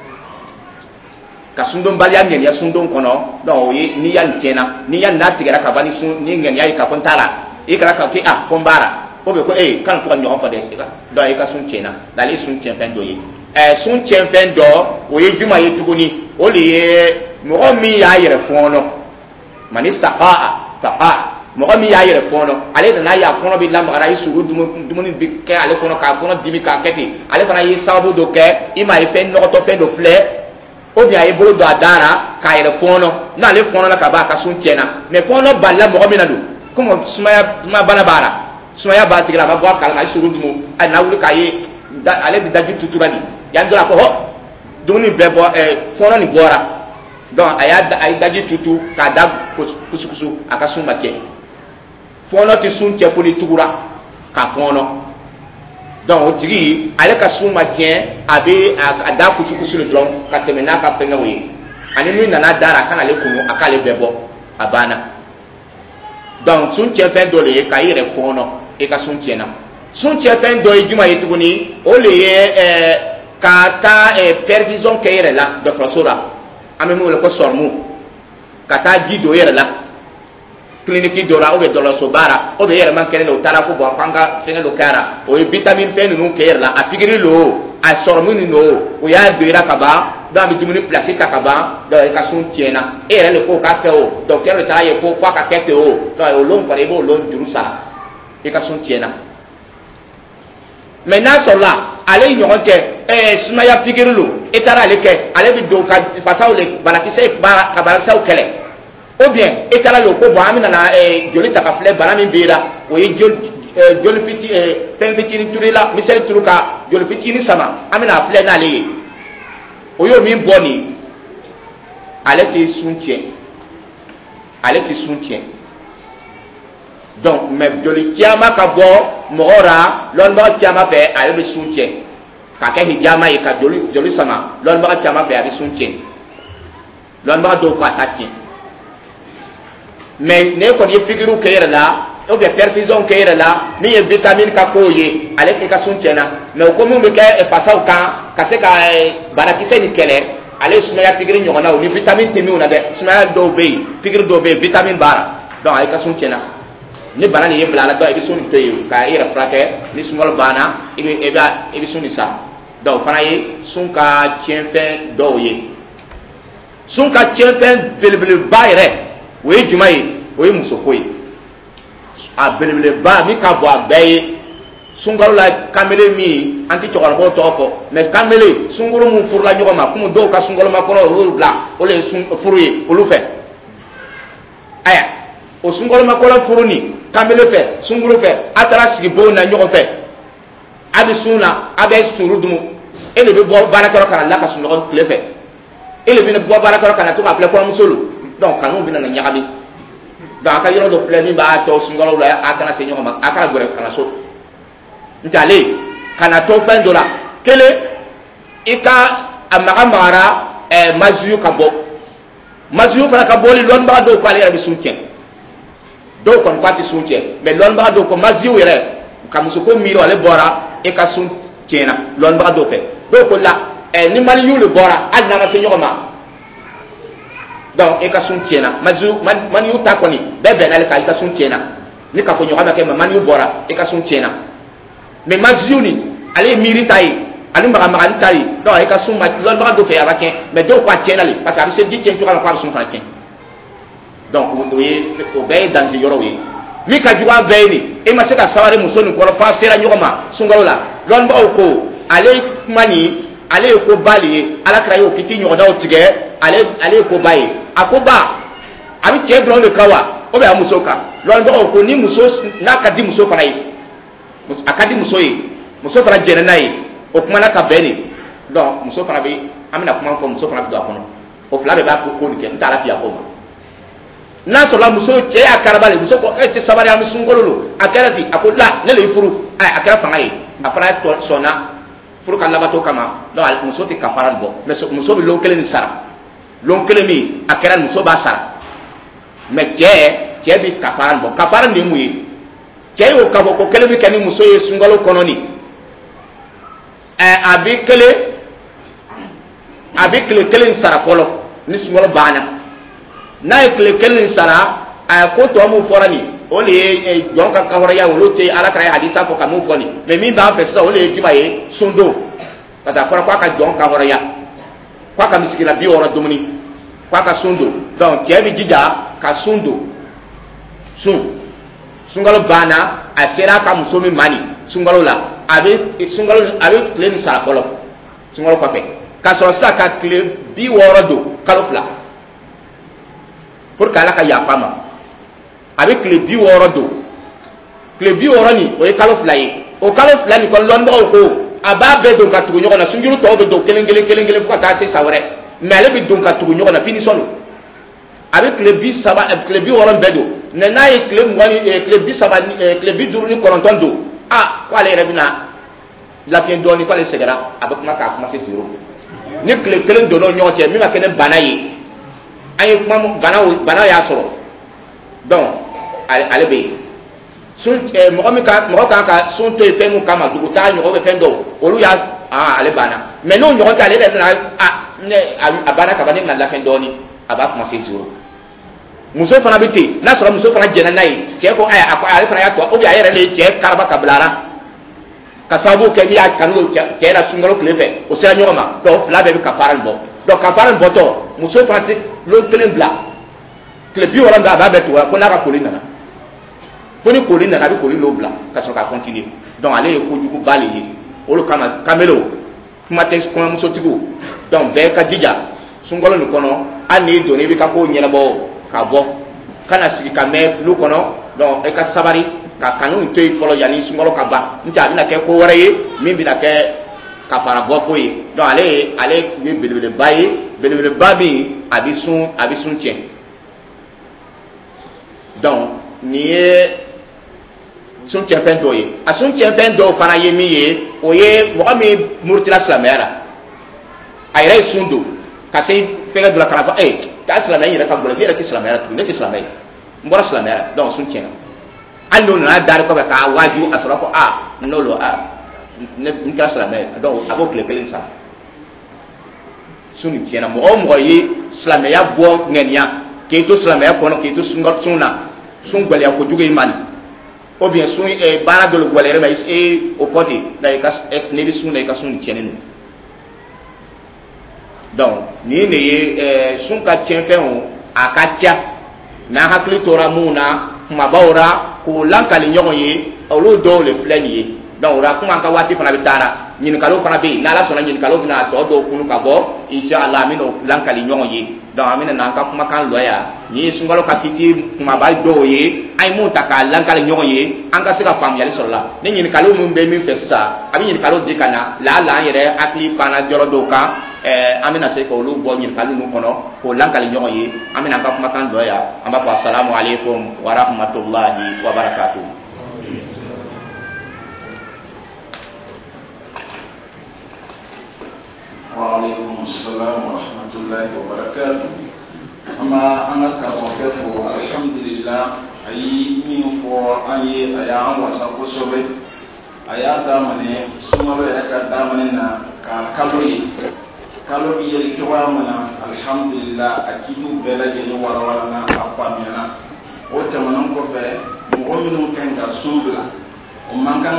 ka sun do balia ngenia sun do kono do ye ni yan tiena ni yan na tige ka bani sun ni ngenia ka fon tara e kala ka ki kombara o be ko kan to nyo fa de do e ka sun tiena dali sun tien fen do ye sun tien fen do o ye juma ye tuguni o le mo mi ya yere fono mani saqa mo mi ya yere fono ale na ya kono bi lamara isuru dumuni bi ke ale kono ka kono dimi ka keti ale fana yi sabu do ke ima e fen no to fen do fle o bi ay bolo do adara ka yere fono na le fono la ka ba ka sun tiena me fono balla mo mi na do como sumaya ma bana bara sumaya ba tigra ba bo kala isuru dumu ay na wuli ka yi ale bi daju tuturali yandura ko ho dumuni be bo fono ni bora donc ay daji tutu ka da kusukusu aka sumba ke fono ti sun che foni tugura ka fono donc o tigi ale ka sumba ke abe ada kusukusu le don ka temena ka fenga we ani mi nana dara kana le kunu aka le bebo abana donc sun che fen do le ka ire fono e ka sun che na sun che fen do e juma yetuguni o le ka ta pervision ke ire la de professora amemu le ko sormu kata jido yere la clinique dora o be dola so bara o be yere man kene lo tara ko bo panga fene lo kara o vitamine fene nu kere la apigiri lo a sormu ni no o ya dira kaba da mi dumuni place ta kaba do e ka sun tiena ere le ko ka ke o docteur le tara ye fo fa ka kete o do o lon pare bo lon jurusa e ka sun tiena maintenant sola ale nyoonte sumaya pigirulu etara ale ke ale bi do ka fasaw le banakise ba ka barasaw kele ou bien etara le ko bo amina na joli ta ka fle bana min bira o ye joli fiti fen fiti turila misel turuka joli fiti ni sama amina fle na le o yo min boni ale ti suntie donc mais joli tiama ka bo mora lon ba tiama fe ale bi suntie ka ke hijama e ka joli sama lon ba tiama fe abi suntie lon ba do ko ataki mais ne ko ye pigiru ke yera la o be perfusion ke yera la mi ye vitamine ka ko ye ale ke ka suntie na mais ko mo be ke fasaw ka se ka barakise ni kele ale sumaya pigiri nyona o ni vitamine temi ona be sumaya do be pigiri do be vitamine bara donc ay ka suntie na ni bana ni yebla la do e sun to yu ka ira frake ni sungol bana e bi suni sa do fana yi sun ka tienfe do ye sun ka tienfe belebele bayre we jumai we muso koyi a belebele ba mi ka bo abaye sungalo la kamele mi anti chokorbo to fo mais kamele sunguru mu furla nyoma kuma do ka sungalo ma kono ro bla o le sun furuye o lu fe aya o sungalo ma kono furuni kamele fe sunguru fe atara sigibo na nyogo fe abi suna abe suru dumu ele be bo barakaro kana la ka sunno fle fe ele be bo barakaro kana to ka fle ko musulu donc kanu bi na nyagabi donc aka yoro do fle ni ba to sungalo la akana se nyogo ma aka gore kana so ntale kana to fen dola kele ika amaga mara maziyu kabo maziyu fana kaboli lon ba do ko ale rabi sunken do kon pati sunche mais lon ba do ko maziu yere kamuso ko miro ale bora e ka sun tena lon ba do fe do ko la ni mali yule bora adna ma se nyoma donc e ka sun tena maziu man yu ta ko ni bebe na le ka sun tena ni ka fo nyoma ke man yu bora e ka sun tena mais maziu ni ale miri tai ali mbaga mbaga tai donc e ka sun ma lon ba do fe aba ken mais do ko tena le parce que abi se dit ken to ka ko sun fa ken donc o be dans yoro wi mi ka juwa be ni e ma se ka saware muso ni ko fa sera nyoma sungalo la lon ba ko ale mani ale ko bali ala kra yo kiti nyoda o tige ale ko baye akoba abi cɛ dɔrɔn de ka wa o bɛ a muso kan lɔnbagaw ko ni muso n'a ka di muso fana ye a ka di muso ye muso fana jɛnɛ n'a ye o kumana ka bɛn de donc muso fana bɛ an bɛna kuma fɔ muso fana bɛ don a kɔnɔ o fila bɛɛ b'a ko nin kɛ n t'a la fiya fɔ ma n'a sɔrɔla muso cɛ y'a karaba le muso ko e tɛ sabali an bɛ sunkalo lo a kɛra ten a ko la ne de ye furu a kɛra fanga ye a fana sɔnna furu ka labato kama donc muso tɛ kafara bɔ mais muso bɛ lon kelen de sara lon kelen min a kɛra muso b'a sara mais cɛ bɛ kafara bɔ kafara de ye mun ye cɛ y'o k'a fɔ ko kelen bɛ kɛ ni muso ye sunkalo kɔnɔ nin a bɛ tile kelen sara fɔlɔ ni sunkalo banna n'a ye tile kelen sara a ko tɔ mun fɔra nin o de ye jɔn ka kahɔrɔya olu tɛ ala ka hadisa fɔ ka mun fɔ nin mais min b'an fɛ sisan o de ye juma ye sundon parce que a fɔra k'a ka jɔn kahɔrɔya k'a ka misikila 60 dumuni k'a ka sun don donc cɛ bɛ jija ka sun don sunkalo banna a sera a ka muso min ma nin sunkalo la a bɛ tile nin sara fɔlɔ sunkalo kɔfɛ ka sɔrɔ sisan ka tile 60 don kalo fila pour que ala ka yafa ma a bɛ tile 60 don tile 60 nin o ye kalo fila ye o kalo fila nin kɔnɔ lɔnnibagaw ko a b'a bɛɛ don ka tugu ɲɔgɔn na sunjuru tɔw bɛ don kelen fo ka taa se san wɛrɛ mais ale bɛ don ka tugu ɲɔgɔn na punition don a bɛ tile 60 bɛɛ don mais n'a ye tile 59 don ko ale yɛrɛ bɛna lafiɲɛ dɔɔni k'ale sɛgɛra a bɛ kuma k'a kuma se zéro ni tile kelen donn'o ɲɔgɔn cɛ min ma kɛ ni bana ye an ye kuma bana y'a sɔrɔ donc ale bɛ yen mɔgɔ kan ka sun to yen fɛn mun kama dugutaa ɲɔgɔn bɛ fɛn dɔw olu y'a ale banna mais n'o ɲɔgɔn tɛ ale yɛrɛ bɛna a banna ka ban ne bɛna lafiɲɛ dɔɔni a b'a kuma se zéro muso fana bɛ ten n'a sɔrɔ muso fana jɛnna n'a ye cɛ ko ale fana y'a to ou bien a yɛrɛ de ye cɛ karaba ka bilara ka sababu kɛ min y'a kanu cɛ la sunkalo tile fɛ o sera ɲɔgɔn ma donc fila bɛɛ bɛ kafara nin bɔ donc kafara nin bɔtɔ muso fana tɛ lon kelen bila tile 60 bɛɛ a b'a bɛɛ tugu fo n'a ka koli nana fo ni koli nana a bɛ koli l'o bila ka sɔrɔ ka continuer donc ale ye kojugu ba le ye olu kama kamelew kuma tɛ kɔɲɔmusotigiw donc bɛɛ ka jija sunkalo nin kɔnɔ hali n'i donna i bɛ ka ko ɲɛnabɔ ka bɔ kana sigi ka mɛn lu kɔnɔ donc i ka sabari ka kanu to yen fɔlɔ yanni sunkalo ka ban n tɛ a bɛna kɛ ko wɛrɛ ye min bɛna kɛ kafara bɔ ko ye donc ale ye belebeleba ye belebeleba min a bɛ sun tiɲɛ donc nin ye sun tiɲɛfɛn dɔw ye a sun tiɲɛfɛn dɔw fana ye min ye o ye mɔgɔ min murutila silamɛya la a yɛrɛ ye sun don ka se fɛngɛ dɔ la kana fɔ k'a silamɛya yɛrɛ ka gɔlɛ ne yɛrɛ tɛ silamɛya la tugun ne tɛ silamɛ ye n bɔra silamɛya la donc sun tiɲɛna hali n'o nana dari kɔfɛ k'a wajibi a sɔrɔ ko n'o lo n kɛra silamɛ ye donc a b'o tile kelen sara sun nin tiɲɛna mɔgɔ o mɔgɔ ye silamɛya bɔ ŋaniya k'i to silamɛya kɔnɔ k'i to sun na sun gɛlɛya kojugu i ma nin ou bien sun baara dɔ le gɛlɛyara ma o fɔ ten n'i bɛ sun na i ka sun nin tiɲɛnen don donc nin de ye sun ka tiɲɛfɛnw a ka ca mais an hakili tora mun na kumabaw ra k'o lankali ɲɔgɔn ye olu dɔw le filɛ nin ye donc o la kuma an ka waati fana bɛ taara ɲininkaliw fana bɛ yen n'ala sɔnna ɲininkaliw bɛna tɔ dɔw kunu ka bɔ inshallah an bɛna o lankali ɲɔgɔn ye donc an bɛna n'an ka kumakan lɔ yan nin ye sunkalo ka kiti kumaba dɔw ye an ye mun ta k'a lankali ɲɔgɔn ye an ka se ka faamuyali sɔrɔ la ni ɲininkaliw min bɛ min fɛ sisan a bɛ ɲininkaliw di ka na laala an yɛrɛ hakili panna yɔrɔ dɔw kan an bɛna se k'olu bɔ ɲininkali ninnu kɔnɔ k'o lankali ɲɔgɔn ye an bɛna an ka kumakan lɔ yan an b'a fɔ asalamu aleykum wa rahmatulahi wa barakatuh. وعليكم السلام ورحمة الله وبركاته. أما أنا كرمك الحمد لله أي ميفو أي أيام وساقو سوبي أيا دامني سمرو يكا دامننا كالوري يلكوا منا الحمد لله أكيدو بلا جنو ولا أفامنا وتمنون كفى مؤمنون كان سندلا ومن كان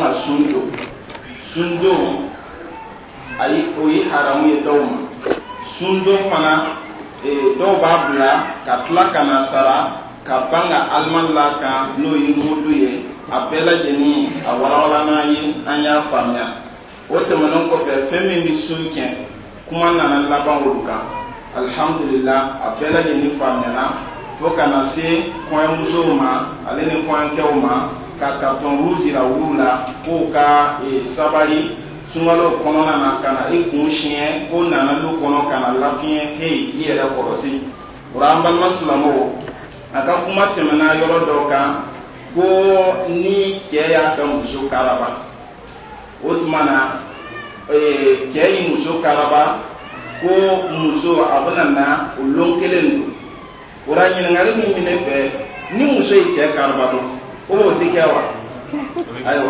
سندو ayi o ye haramu ye dɔw ma sundo fana dɔw b'a bila ka tila ka na sara ka ban ka aliman la kan n'o ye mudu ye a bɛɛ lajɛlen a walawala n'a ye an y'a faamuya o tɛmɛnen kɔfɛ fɛn min bɛ sun tiɲɛ kuma nana laban olu kan alhamdulillah a bɛɛ lajɛlen faamuyana fo kana se kɔɲɔmusow ma ale ni kɔɲɔkɛw ma ka carton rouge yira olu la k'o ka sabali sunkalo kɔnɔna na ka na i kun siɲɛ ko nanalu kɔnɔ ka na lafiɲɛ i yɛrɛ kɔlɔsi. O la an balima silamɛw, a ka kuma tɛmɛna yɔrɔ dɔ kan ko ni cɛ y'a ka muso karaba, o tuma na cɛ ye muso karaba ko muso a bɛna na o lon kelen don. O la ɲininkali min bɛ ne fɛ, ni muso ye cɛ karaba don o b'o tɛ kɛ wa? Ayiwa.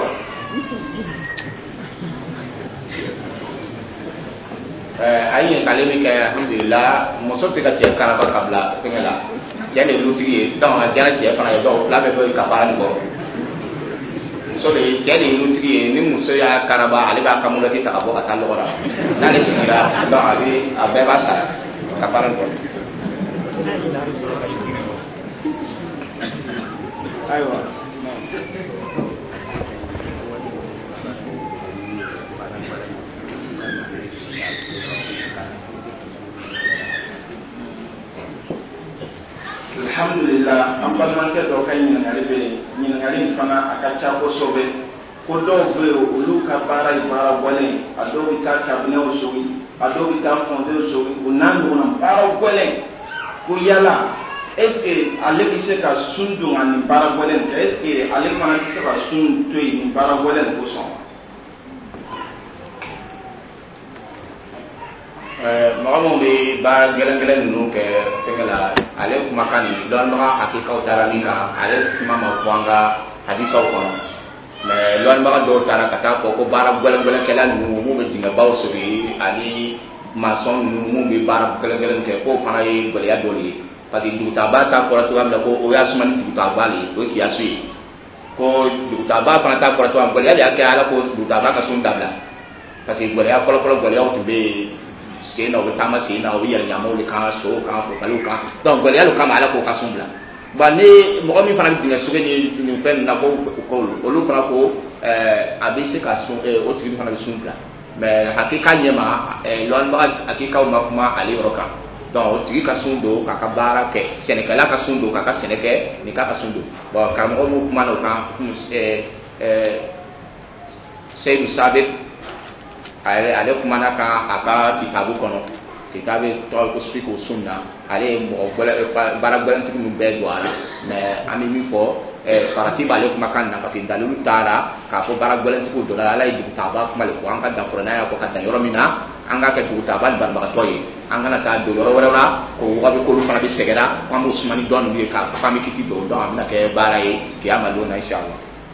A ye ɲininkali min kɛ alhamdulillah, muso tɛ se ka cɛ karaba ka bila fɛngɛ la, cɛ de ye lutigi ye, donc a diyara cɛ fana ye, donc fila bɛɛ bɛ ka baara nin kɔrɔ. Muso de ye, cɛ de ye lutigi ye, ni muso y'a karaba ale b'a ka mulati ta ka bɔ ka taa lɔgɔ la, n'ale sigira donc a bɛɛ b'a sara ka baara nin kɔrɔ. Ayiwa. Alhamdulillah, an balimakɛ dɔ ka ɲininkali bɛ yen, ɲininkali in fana a ka ca kosɛbɛ. Ko dɔw bɛ yen olu ka baara ye baara gɛlɛn, a dɔw bɛ taa kabinɛw sogi, a dɔw bɛ taa fɔndenw sogi, o n'a ɲɔgɔnna baara gɛlɛn. Ko yala est-ce que ale bɛ se ka sun don nin baara gɛlɛn kɛ? Est-ce que ale fana tɛ se ka sun to yen nin baara gɛlɛn kosɔn? Mɔgɔ minnu bɛ baara gɛlɛn ninnu kɛ fɛngɛ la, ale kumakan nin lɔnnibaga hakikaw taara min kan, ale kuma ma fɔ an ka hadisaw kɔnɔ, mais lɔnnibaga dɔw taara ka taa fɔ ko baara gɛlɛnkɛla ninnu mun bɛ dingɛbaw sigi ani maçon ninnu mun bɛ baara gɛlɛn kɛ k'o fana ye gɛlɛya dɔ ye, parce que dugutagaba ta fɔra cogoya min na ko o y'a suma ni dugutagaba le ye, o ye kiyasu ye, ko dugutagaba fana ta fɔra cogoya min na gɛlɛya de y'a kɛ ala ko dugutagaba ka sun dabila, parce que gɛlɛya fɔlɔ gɛlɛyaw tun bɛ yen. Sen na u bɛ taama sen na u bɛ yɛlɛ ɲamaw de kan, sow kan, fofaliw kan, donc gɛlɛya de kama ala k'o ka sun bila. Bon ni mɔgɔ min fana bɛ dingɛ sɛbɛn ni nin fɛn ninnu na ko olu fana ko a bɛ se ka sun, o tigi fana bɛ sun bila, mais hakika ɲɛma lɔnnibaga hakikaw ma kuma ale yɔrɔ kan, donc o tigi ka sun don k'a ka baara kɛ, sɛnɛkɛla ka sun don k'a ka sɛnɛ kɛ, nin k'a ka sun don. Bon karamɔgɔ minnu kuma na o kan, Seyidu Sabit ale kumana kan a ka kitabu kɔnɔ, kitabu tɔgɔ ko Fiqh Sunna, ale ye mɔgɔ baara gɛlɛntigi ninnu bɛɛ don a la, mais an bɛ min fɔ farati b'ale kumakan na parce que dalilu taara k'a fɔ baara gɛlɛntigiw dɔ la, ala ye dugutagaba kuma de fɔ, an ka dan kɔrɔ n'a y'a fɔ ka dan yɔrɔ min na, an k'a kɛ dugutagaba ni banabagatɔ ye, an kana taa don yɔrɔ wɛrɛw la ko waga bɛ k'olu fana bɛ sɛgɛra, k'an b'o suma ni dɔ ninnu ye k'a fɔ k'an bɛ kiti don, donc an bɛna kɛ baara ye kiyama don na inshallah.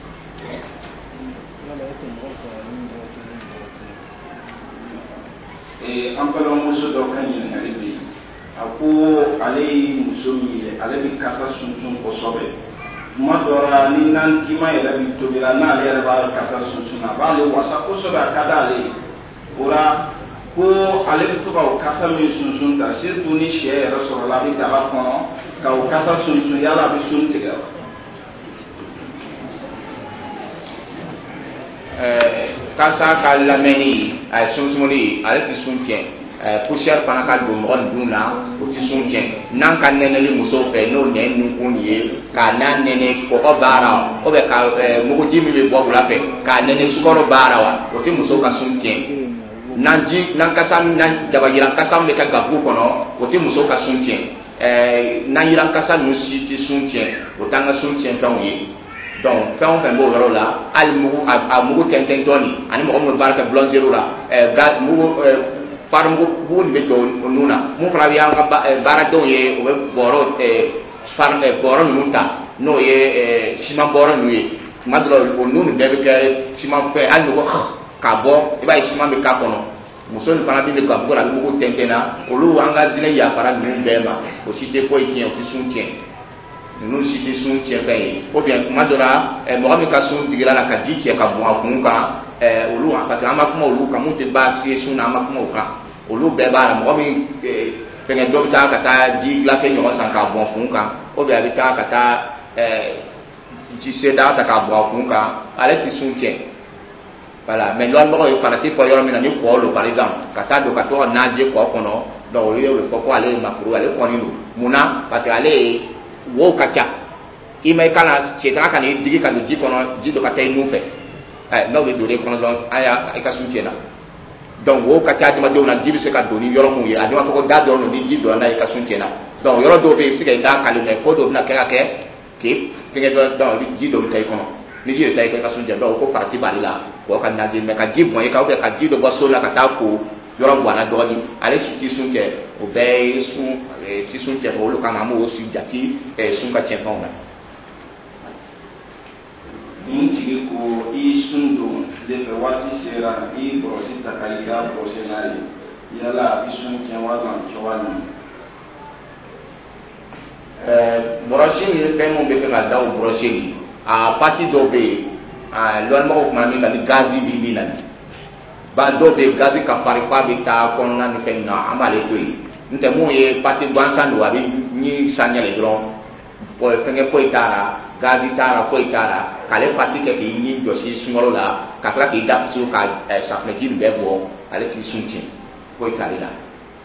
An balimamuso dɔ ka ɲininkali bɛ yen, a ko ale ye muso min ye ale bɛ kasa sunsun kosɛbɛ, tuma dɔ la ni nantima yɛrɛ bɛ tobi la n'ale yɛrɛ b'a kasa sunsun na a b'ale wasa kosɛbɛ, a ka d'ale ye. O la ko ale bɛ to ka o kasa min sunsun ta, surtout ni sɛ yɛrɛ sɔrɔla a bɛ daga kɔnɔ ka o kasa sunsun, yala a bɛ sun tigɛ wa? Kasa ka lamɛnni a ye sunsunli ale tɛ sun tiɲɛ, poussière fana ka don mɔgɔ ninnu na o tɛ sun tiɲɛ, n'an ka nɛnɛli musow fɛ n'o nɛn ninkun ye k'a n'a nɛnɛ kɔgɔ baara wa, ou bien ka muguji min bɛ bɔ wula fɛ k'a nɛnɛ sukaro baara wa, o tɛ muso ka sun tiɲɛ, n'an kasa n'an jabajiran kasa min bɛ kɛ gabugu kɔnɔ o tɛ muso ka sun tiɲɛ, n'an jiran kasa ninnu si tɛ sun tiɲɛ, o t'an ka sun tiɲɛ fɛnw ye. Donc fɛn o fɛn b'o yɔrɔ la, hali a mugu tɛntɛn dɔɔni ani mɔgɔ minnu bɛ baara kɛ boulangerie la, mugu nin bɛ don o nun na, mun fana bɛ y'an ka baaradenw ye o bɛ bɔrɔ ninnu ta n'o ye siman bɔrɔ ninnu ye, tuma dɔ la o nun nin bɛɛ bɛ kɛ siman fɛn, hali n'o k'a bɔ i b'a ye siman bɛ k'a kɔnɔ, muso nin fana min bɛ gabugu la a bɛ mugu tɛntɛn na, olu an ka diinɛ yafara ninnu bɛɛ ma, o si tɛ foyi tiɲɛ, o tɛ sun tiɲɛ. Ninnu si tɛ sun tiɲɛ fɛn ye, ou bien tuma dɔ la mɔgɔ min ka sun digira la ka ji cɛ ka bɔn a kun kan, olu parce que an ma kuma olu kan, mun tɛ baasi ye sun na an ma kuma o kan, olu bɛɛ b'a la, mɔgɔ min fɛngɛ dɔ bɛ taa ka taa ji glacé ɲɔgɔn san k'a bɔn kun kan, ou bien a bɛ taa ka taa ji seda ta k'a bɔn a kun kan, ale tɛ sun tiɲɛ. Voilà, mais lɔnbagaw ye farati fɔ yɔrɔ min na ni kɔ lo par exemple ka taa don ka to ka naze kɔ kɔnɔ, donc il faut ko ale makuru ale kɔni do munna parce que ale wo ka ca i ma kana setan kana i digi ka don ji kɔnɔ ji dɔ ka taa i nun fɛ n'aw bɛ don e kɔnɔ dɔrɔn i ka sun tiɲɛna donc wo ka ca adamadenw na ji bɛ se ka don ni yɔrɔ mun ye a dama fɔ ko da dɔrɔn ni ji dɔrɔn na i ka sun tiɲɛna donc yɔrɔ dɔw bɛ yen i bɛ se ka i da kali mɛ ko dɔw bɛna kɛ ka kɛ k'e fɛngɛ dɔrɔn donc ji dɔ bɛ taa i kɔnɔ ni ji de taa i ka sun tiɲɛ donc ko farati b'ale la k'o ka nazi mɛ ka ji bɔn i kan ka ji dɔ bɔ so la ka taa ko yɔrɔ ganna dɔɔni ale si ti sun cɛ o bɛɛ ye sun ti sun cɛ fɛ olu kama an b'o si jati sun ka cɛnfɛnw na. Ni tigi ko i sun don tile fɛ waati sera i bɔrɔsi ta ka i ka bɔrɔsi n'a ye yala a bɛ sun cɛn walima cogoya min. Bɔrɔsi ni fɛn mun bɛ fɛ ka da o bɔrɔsi ni a pati dɔw bɛ yen lɔnnimɔgɔw kuma min kan ni gazi bi min na ba dɔw bɛ yen gazi ka farin f'a bɛ taa kɔnɔna ni fɛn na an b'ale to yen n tɛ mun ye pati gansan don a bɛ ɲi saniyalen dɔrɔn fɛnkɛ foyi t'a la gazi t'a la foyi t'a la k'ale pati kɛ k'i ɲi jɔsi sunkalo la ka tila k'i da so ka safunɛji nin bɛɛ bɔ ale t'i sun tiɲɛ foyi t'ale la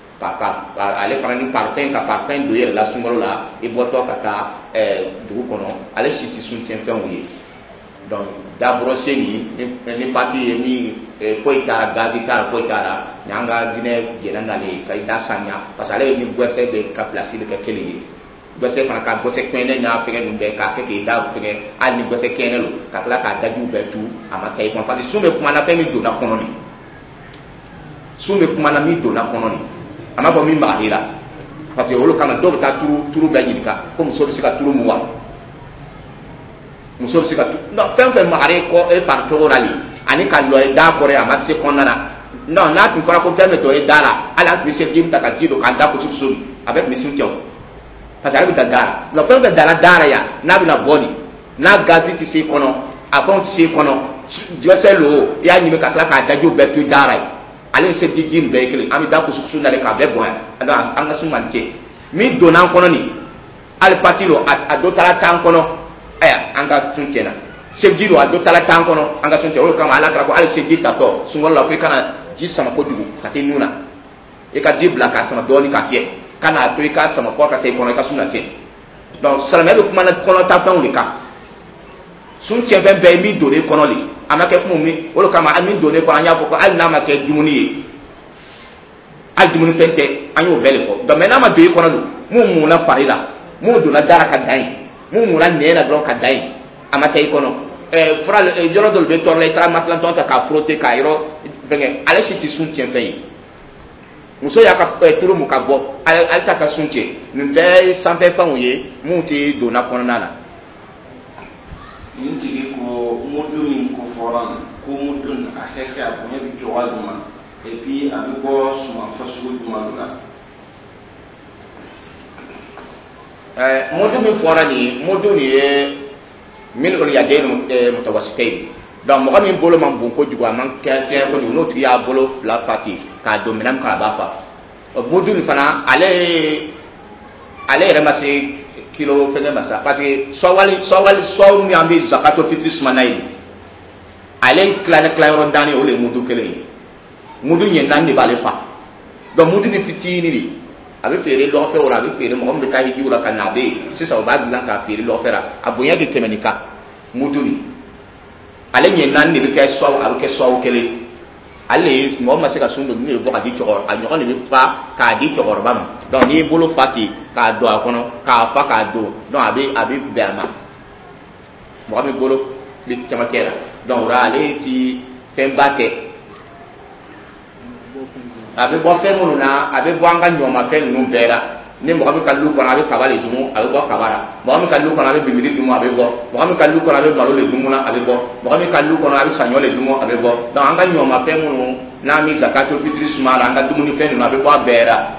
ale fana ni parfɛn ka parfɛn don i yɛrɛ la sunkalo la i bɔtɔ ka taa dugu kɔnɔ ale si tɛ sun tiɲɛ fɛnw ye donc da bɔrɔsi ni pati ye min foyi t'a la gazi t'a la foyi t'a la ni an ka diinɛ jɛnna n'ale ye ka i da saniya parce que ale ni gɔsɛ bɛ ka pilasi bɛ kɛ kelen ye gɔsɛ fana ka gɔsɛ kɛnɛ n'a fɛngɛ ninnu bɛɛ k'a kɛ k'i da fɛngɛ hali ni gɔsɛ kɛnɛ don ka tila k'a dajiw bɛɛ tu a ma taa i kɔnɔ parce que sun bɛ kumana fɛn min donna kɔnɔ nin sun bɛ kumana min donna kɔnɔ nin a m'a fɔ min b'ale la parce que olu kama dɔw bɛ taa turu bɛɛ ɲininka ko muso bɛ se ka turu mun wa muso bɛ se ka non fɛn fɛn magare kɔ e fari cogo la le ani ka lɔ da kɔrɔ a ma se kɔnɔna na non n'a tun fɔra ko fɛn bɛ dɔ e da la hali an tun bɛ se ji ta ka ji don k'a da gosi gosi a bɛ tun bɛ sun cɛw parce que ale bɛ da da la non fɛn fɛn dala da la yan n'a bɛna bɔ nin n'a gazi tɛ se kɔnɔ a fɛnw tɛ se kɔnɔ jɔsɛ lo i y'a ɲimi ka tila k'a dajiw bɛɛ to da la ye ale se ji nin bɛɛ ye kelen an bɛ da gosi gosi n'ale k'a bɛɛ bɔn yan donc an ka sun man tɛ min donna an kɔnɔ nin hali pati lo a dɔ taara t'an kɔnɔ an ka sun tiɲɛna seji lo a dɔ taara t'an kɔnɔ an ka sun tiɲɛ o kama ala kɛra ko hali seji tatɔ sunkalo la ko i kana ji sama kojugu ka t'i nun na i ka ji bila k'a sama dɔɔni k'a fiyɛ kana to i k'a sama fɔ ka taa i kɔnɔ i ka sun na tiɲɛ donc silamɛya bɛ kuma kɔnɔta fɛnw de kan sun tiɲɛfɛn bɛɛ ye min donn'e kɔnɔ de a ma kɛ kun min o kama min donn'e kɔnɔ an y'a fɔ ko hali n'a ma kɛ dumuni ye hali dumunifɛn tɛ an y'o bɛɛ de fɔ donc mɛ n'a ma don i kɔnɔ don mun munna fari la mun donna dara ka dan ye mun munna nɛn na dɔrɔn ka dan ye a ma taa i kɔnɔ fura yɔrɔ dɔ bɛ tɔɔrɔ la i taara matilantɔn ta k'a frotter k'a yɔrɔ fɛngɛ ale si tɛ sun tiɲɛfɛn ye muso y'a ka tulu mun ka bɔ ale t'a ka sun tiɲɛ nin bɛɛ ye sanfɛfɛnw ye mun tɛ donna kɔnɔna na. Nin tigi ko mudu min ko fɔra ko mudu a hakɛ a bonya bɛ cogoya jumɛn et puis a bɛ bɔ suman fasugu jumɛn la. Mudu min fɔra nin mudu nin ye min olu ya den mutawasite ye donc mɔgɔ min bolo man bon kojugu a man kɛ kojugu n'o tigi y'a bolo fila fa ten k'a don minɛn k'a b'a fa mudu nin fana ale yɛrɛ ma se kilo fɛngɛ ma sa parce que sɔwali min an bɛ zakato fitiri suma n'a ye ale tilayɔrɔ dannen o de ye mudu kelen ye mudu ɲɛ naani de b'ale fa donc mudu ni fitinin de a bɛ feere lɔgɔfɛ o la a bɛ feere mɔgɔ min bɛ taa hijiw la ka na a bɛ yen sisan o b'a dilan k'a feere lɔgɔfɛ la a bonya tɛ tɛmɛ nin kan mudu nin ale ɲɛ naani de bɛ kɛ sɔw a bɛ kɛ sɔw kelen ale de ye mɔgɔ ma se ka sun don min bɛ bɔ ka di cɛkɔrɔba a ɲɔgɔn de bɛ fa k'a di cɛkɔrɔba ma donc n'i ye bolo fa ten k'a don a kɔnɔ k'a fa k'a don donc a bɛ bɛn a ma mɔgɔ min bolo bɛ camancɛ la donc o la ale ti fɛnba kɛ a bɛ bɔ fɛn minnu na a bɛ bɔ an ka ɲɔmafɛn ninnu bɛɛ la ni mɔgɔ min ka lu kɔnɔ a bɛ kaba de dun a bɛ bɔ kaba la mɔgɔ min ka lu kɔnɔ a bɛ bimiri dun a bɛ bɔ mɔgɔ min ka lu kɔnɔ a bɛ malo de dun a bɛ bɔ mɔgɔ min ka lu kɔnɔ a bɛ saɲɔ de dun a bɛ bɔ donc an ka ɲɔmafɛn minnu n'an bɛ zakato fitiri suma la an ka dumunifɛn ninnu a bɛ bɔ a bɛɛ la.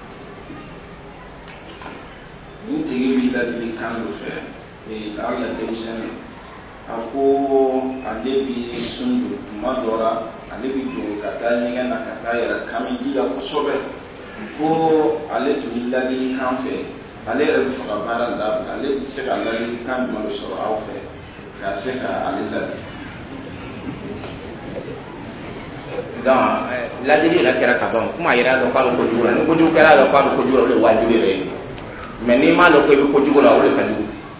Nin tigi bɛ ladilikan dɔ fɛ hali denmisɛnnin a ko ale bɛ sun don tuma dɔ la ale bɛ don ka taa ɲɛgɛn na ka taa yɛrɛ kami ji la kosɛbɛ ko ale tun bɛ ladilikan fɛ ale yɛrɛ bɛ fɛ ka baara dabila ale bɛ se ka ladilikan jumɛn de sɔrɔ aw fɛ ka se ka ale ladi. donc la dili la kera ka bon kuma yira do ko ko jura no ko jura kala do ko jura le wajibi re mais ni ma lo ko ko jura o le kan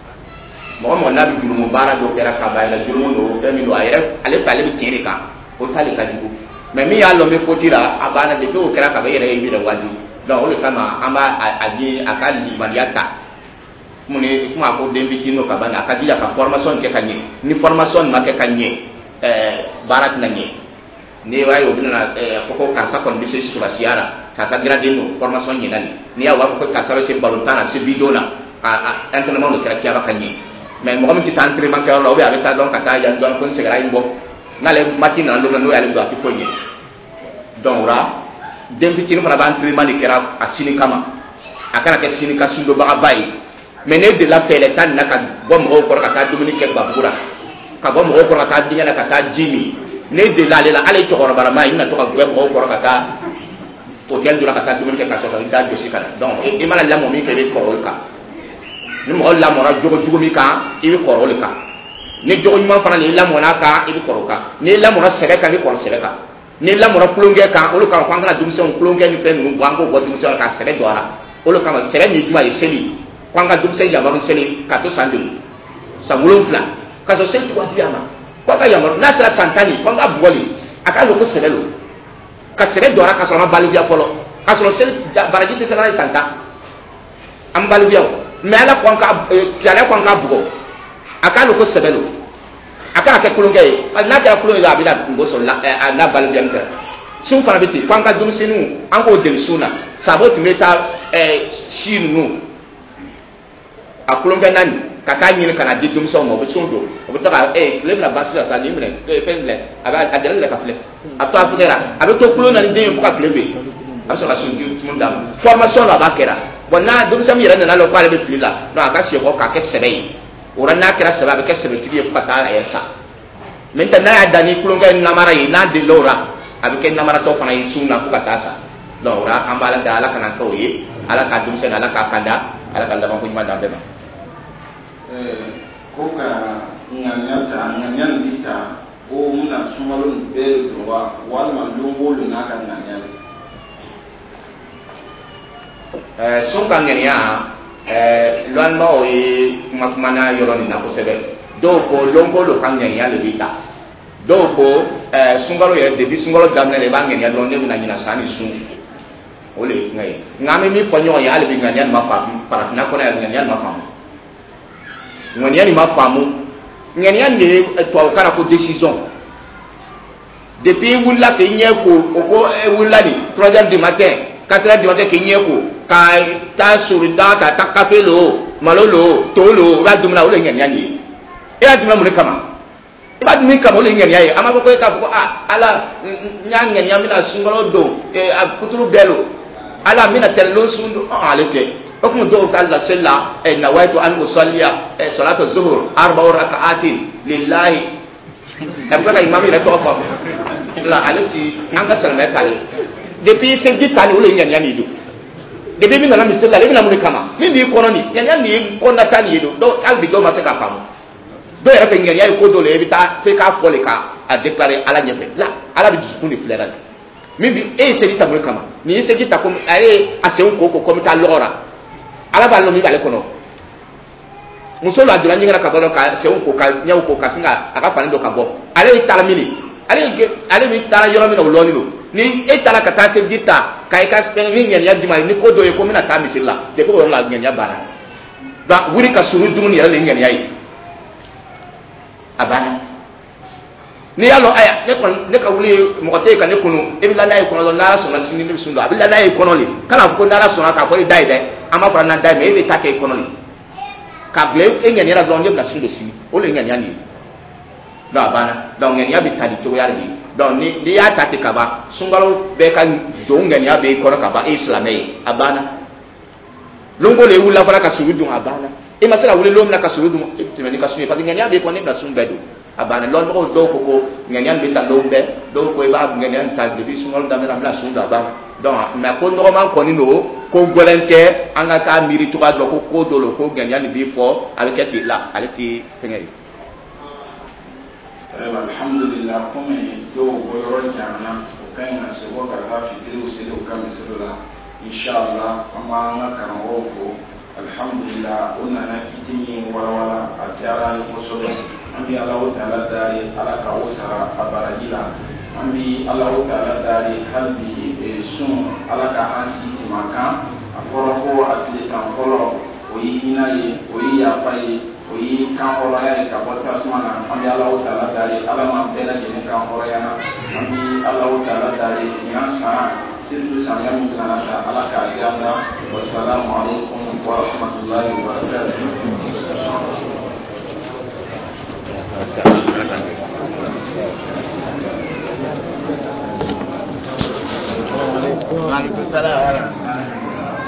mo nabi juru mo bara do kera ka ba la juru mo do femi do ayira ale fale bi tiene ka o tali ka jibu mais mi ya lo me fotira abana de do kera ka ba yira yi bi da wajibi donc o le kama amba aji akali di maniata mune kuma ko dembi kino ka bana akadi ya ka formation ke kanye ni formation ma ke kanye barat nanye ni wayo bina foko karsa kon bise sura siara karsa gradino formation ni nani ni ya wa ko karsa be balontana se bidona entraînement de kera kiaba kanye mais mo mi ta entraînement ke lo be abeta donc kata ya don kon se gara imbo na le matina lo no ya le do atifonye donc ra dembi kino fana ba entraînement de kera atini kama akana ke sini ka sundo baga bai mais ne de la fele tan naka bom ko ko ka dominique babura ka bom ko ko ka dinya na ka jimi ne de la le la ale chokoro barama ina to ka bom ko ko ka hotel dura ka dominique ka so da do sikala donc e mala la mo mi ke ko ka ni mo la mo ra jogo mi ka e bi ko ka ne jogo nyuma fana ni la mo na ka e bi ko ka ne la mo ra sebe ka ni ko sebe ka ne la mo ra plonge ka o lo ka kwanga dum se on plonge ni fe no bango go dum se ka sebe dora o lo ka sebe ni duma e seli kwanga dum se yamaru seli ka to sandu samulon fla ka so sel to wa diama kwanga yamaru nasra santani kwanga bugoli aka lo ko sebe lo ka sebe dora ka so ma balu bia folo ka so sel baraji te sala santa am balu bia me ala kwanga jale kwanga bugo aka lo ko sebe lo aka ke kulunge na ka kulunge ga bila ngoso na balu bia nta sun fana biti kwanga dum sinu ango del suna sabot meta shinu akulonga nani kaka nyini kana di dum so mo be sondo o betaka slave na basila sa limre e fenle aba adela le kafle ato afukera abe to kulo na ndi fuka klebe aso ka sun tum dam formation la bakera bona dum sam yere na lo kwale be filila no aka si ko ka ke sebe ora na kera sebe be ke sebe tibi fuka ta esa menta na ya dani kulonga na mara yi na de lora abe ke na mara to fana yi sunna fuka ta sa lora ambala dala kana ko yi ala ka dum sen ala ka kanda ala ka lama ko ma dambe ba ko ka nganyanta bita o muna sumalun be dowa walma longolo na kan nganyal sun kan nganya lwan ma o yi kuma na yoro ni na ko sebe do ko longolo kan nganya le bita do ko sungalo ye debi sungalo damne le ba nganya do ne na nyina sani sun ole ngai ngame mi fonyo ya ale bi nganya ma fa para na ko na nganya ma fa ngania ni mafamu ngania ni to kana ko décision depuis wula ke nyeko oko wula ni 3h du matin 4h du matin ke nyeko ka ta surida ta kafe lo malolo tolo ba dumna ole ngania ni e adumna mun kama e ba dumi kama ole ngania yi ama ko ka ko ala ngania mina sungalo do e kuturu belo ala mina tello sundo alete حكم الدور قال الله سلا نويت أن أصلي صلاة الظهر 4 ركعات لله أبغى إمامي رتوفى لا علتي أنك سلمت عليه depuis segi tani ole nyanya ni do depuis mi na mi sela le mi na mun kama mi bi kono ni nyanya ni konna tani do do al bi do ma se ka famu do yara fe nyanya ko do le bi ta fe ka fole ka a déclarer ala nyefe la ala bi discours ni flera mi bi segi ta mun kama ni segi ta ko ay asen ko ko komita lora ala ba lo mi bale kono muso la dula nyinga ka balo ka se ko ka nyaw ko ka singa aka fani do ka bo ale tala mini ale mi tala yoro mi no lo ni lo ni e tala ka ta se dita ka e ka spe ni nyanya dima ni ko do e ko mi na ta misilla de ko la nyanya bara ba wuri ka suru dum ni yalla nyanya yi abana ni yalo aya ne ka wuli mo ko te ka ne kunu e bi la na e kono na so na sini ni sundo abi la na e kono li kana ko na la so na ka ko dai dai ama fara na dai me e ta ke kono li ka gle e nyanya ra blonde na sundo si o le nyanya ni da bana da nyanya bi tadi to ya ni da ni ya ta te ka ba sungalo be ka do nyanya be kono ka ba islamai abana longo le wula fara ka surudu abana e masala wule lo na ka surudu e te ni ka sunu pa nyanya be ko ni na sumbedo abana lon ko do ko nganyan be ta lombe do ko ba nganyan ta de bi sungol da mena bla sunda ba donc mais ko no man ko ni no ko golente anga ka miri to ga ko do lo ko nganyan bi fo avec ti la ale ti fengeri alhamdulillah kome do goyoron jana o kan na se wo ka fitiri o se o kan misira inshallah amma na kan wofo alhamdulillah onna na kitini wala atiara ni kosobe ambi Allah ta'ala dari ala ka usara abarajila ambi Allah ta'ala dari halbi sun ala ka hansi timaka aforo ko atleta folo o yi hinaye o yi yafaye o yi kan hɔrɔnya ye ka bɔ tasuma na an bɛ Alahu Taala dari ala ma bɛɛ lajɛlen kan hɔrɔnya na an bɛ Alahu Taala dari nin san surtout samiya min nana ta ala k'a di an na wasalaamu aleykum wa rahmatulahi wa barakatuh. Waalaikumsalam.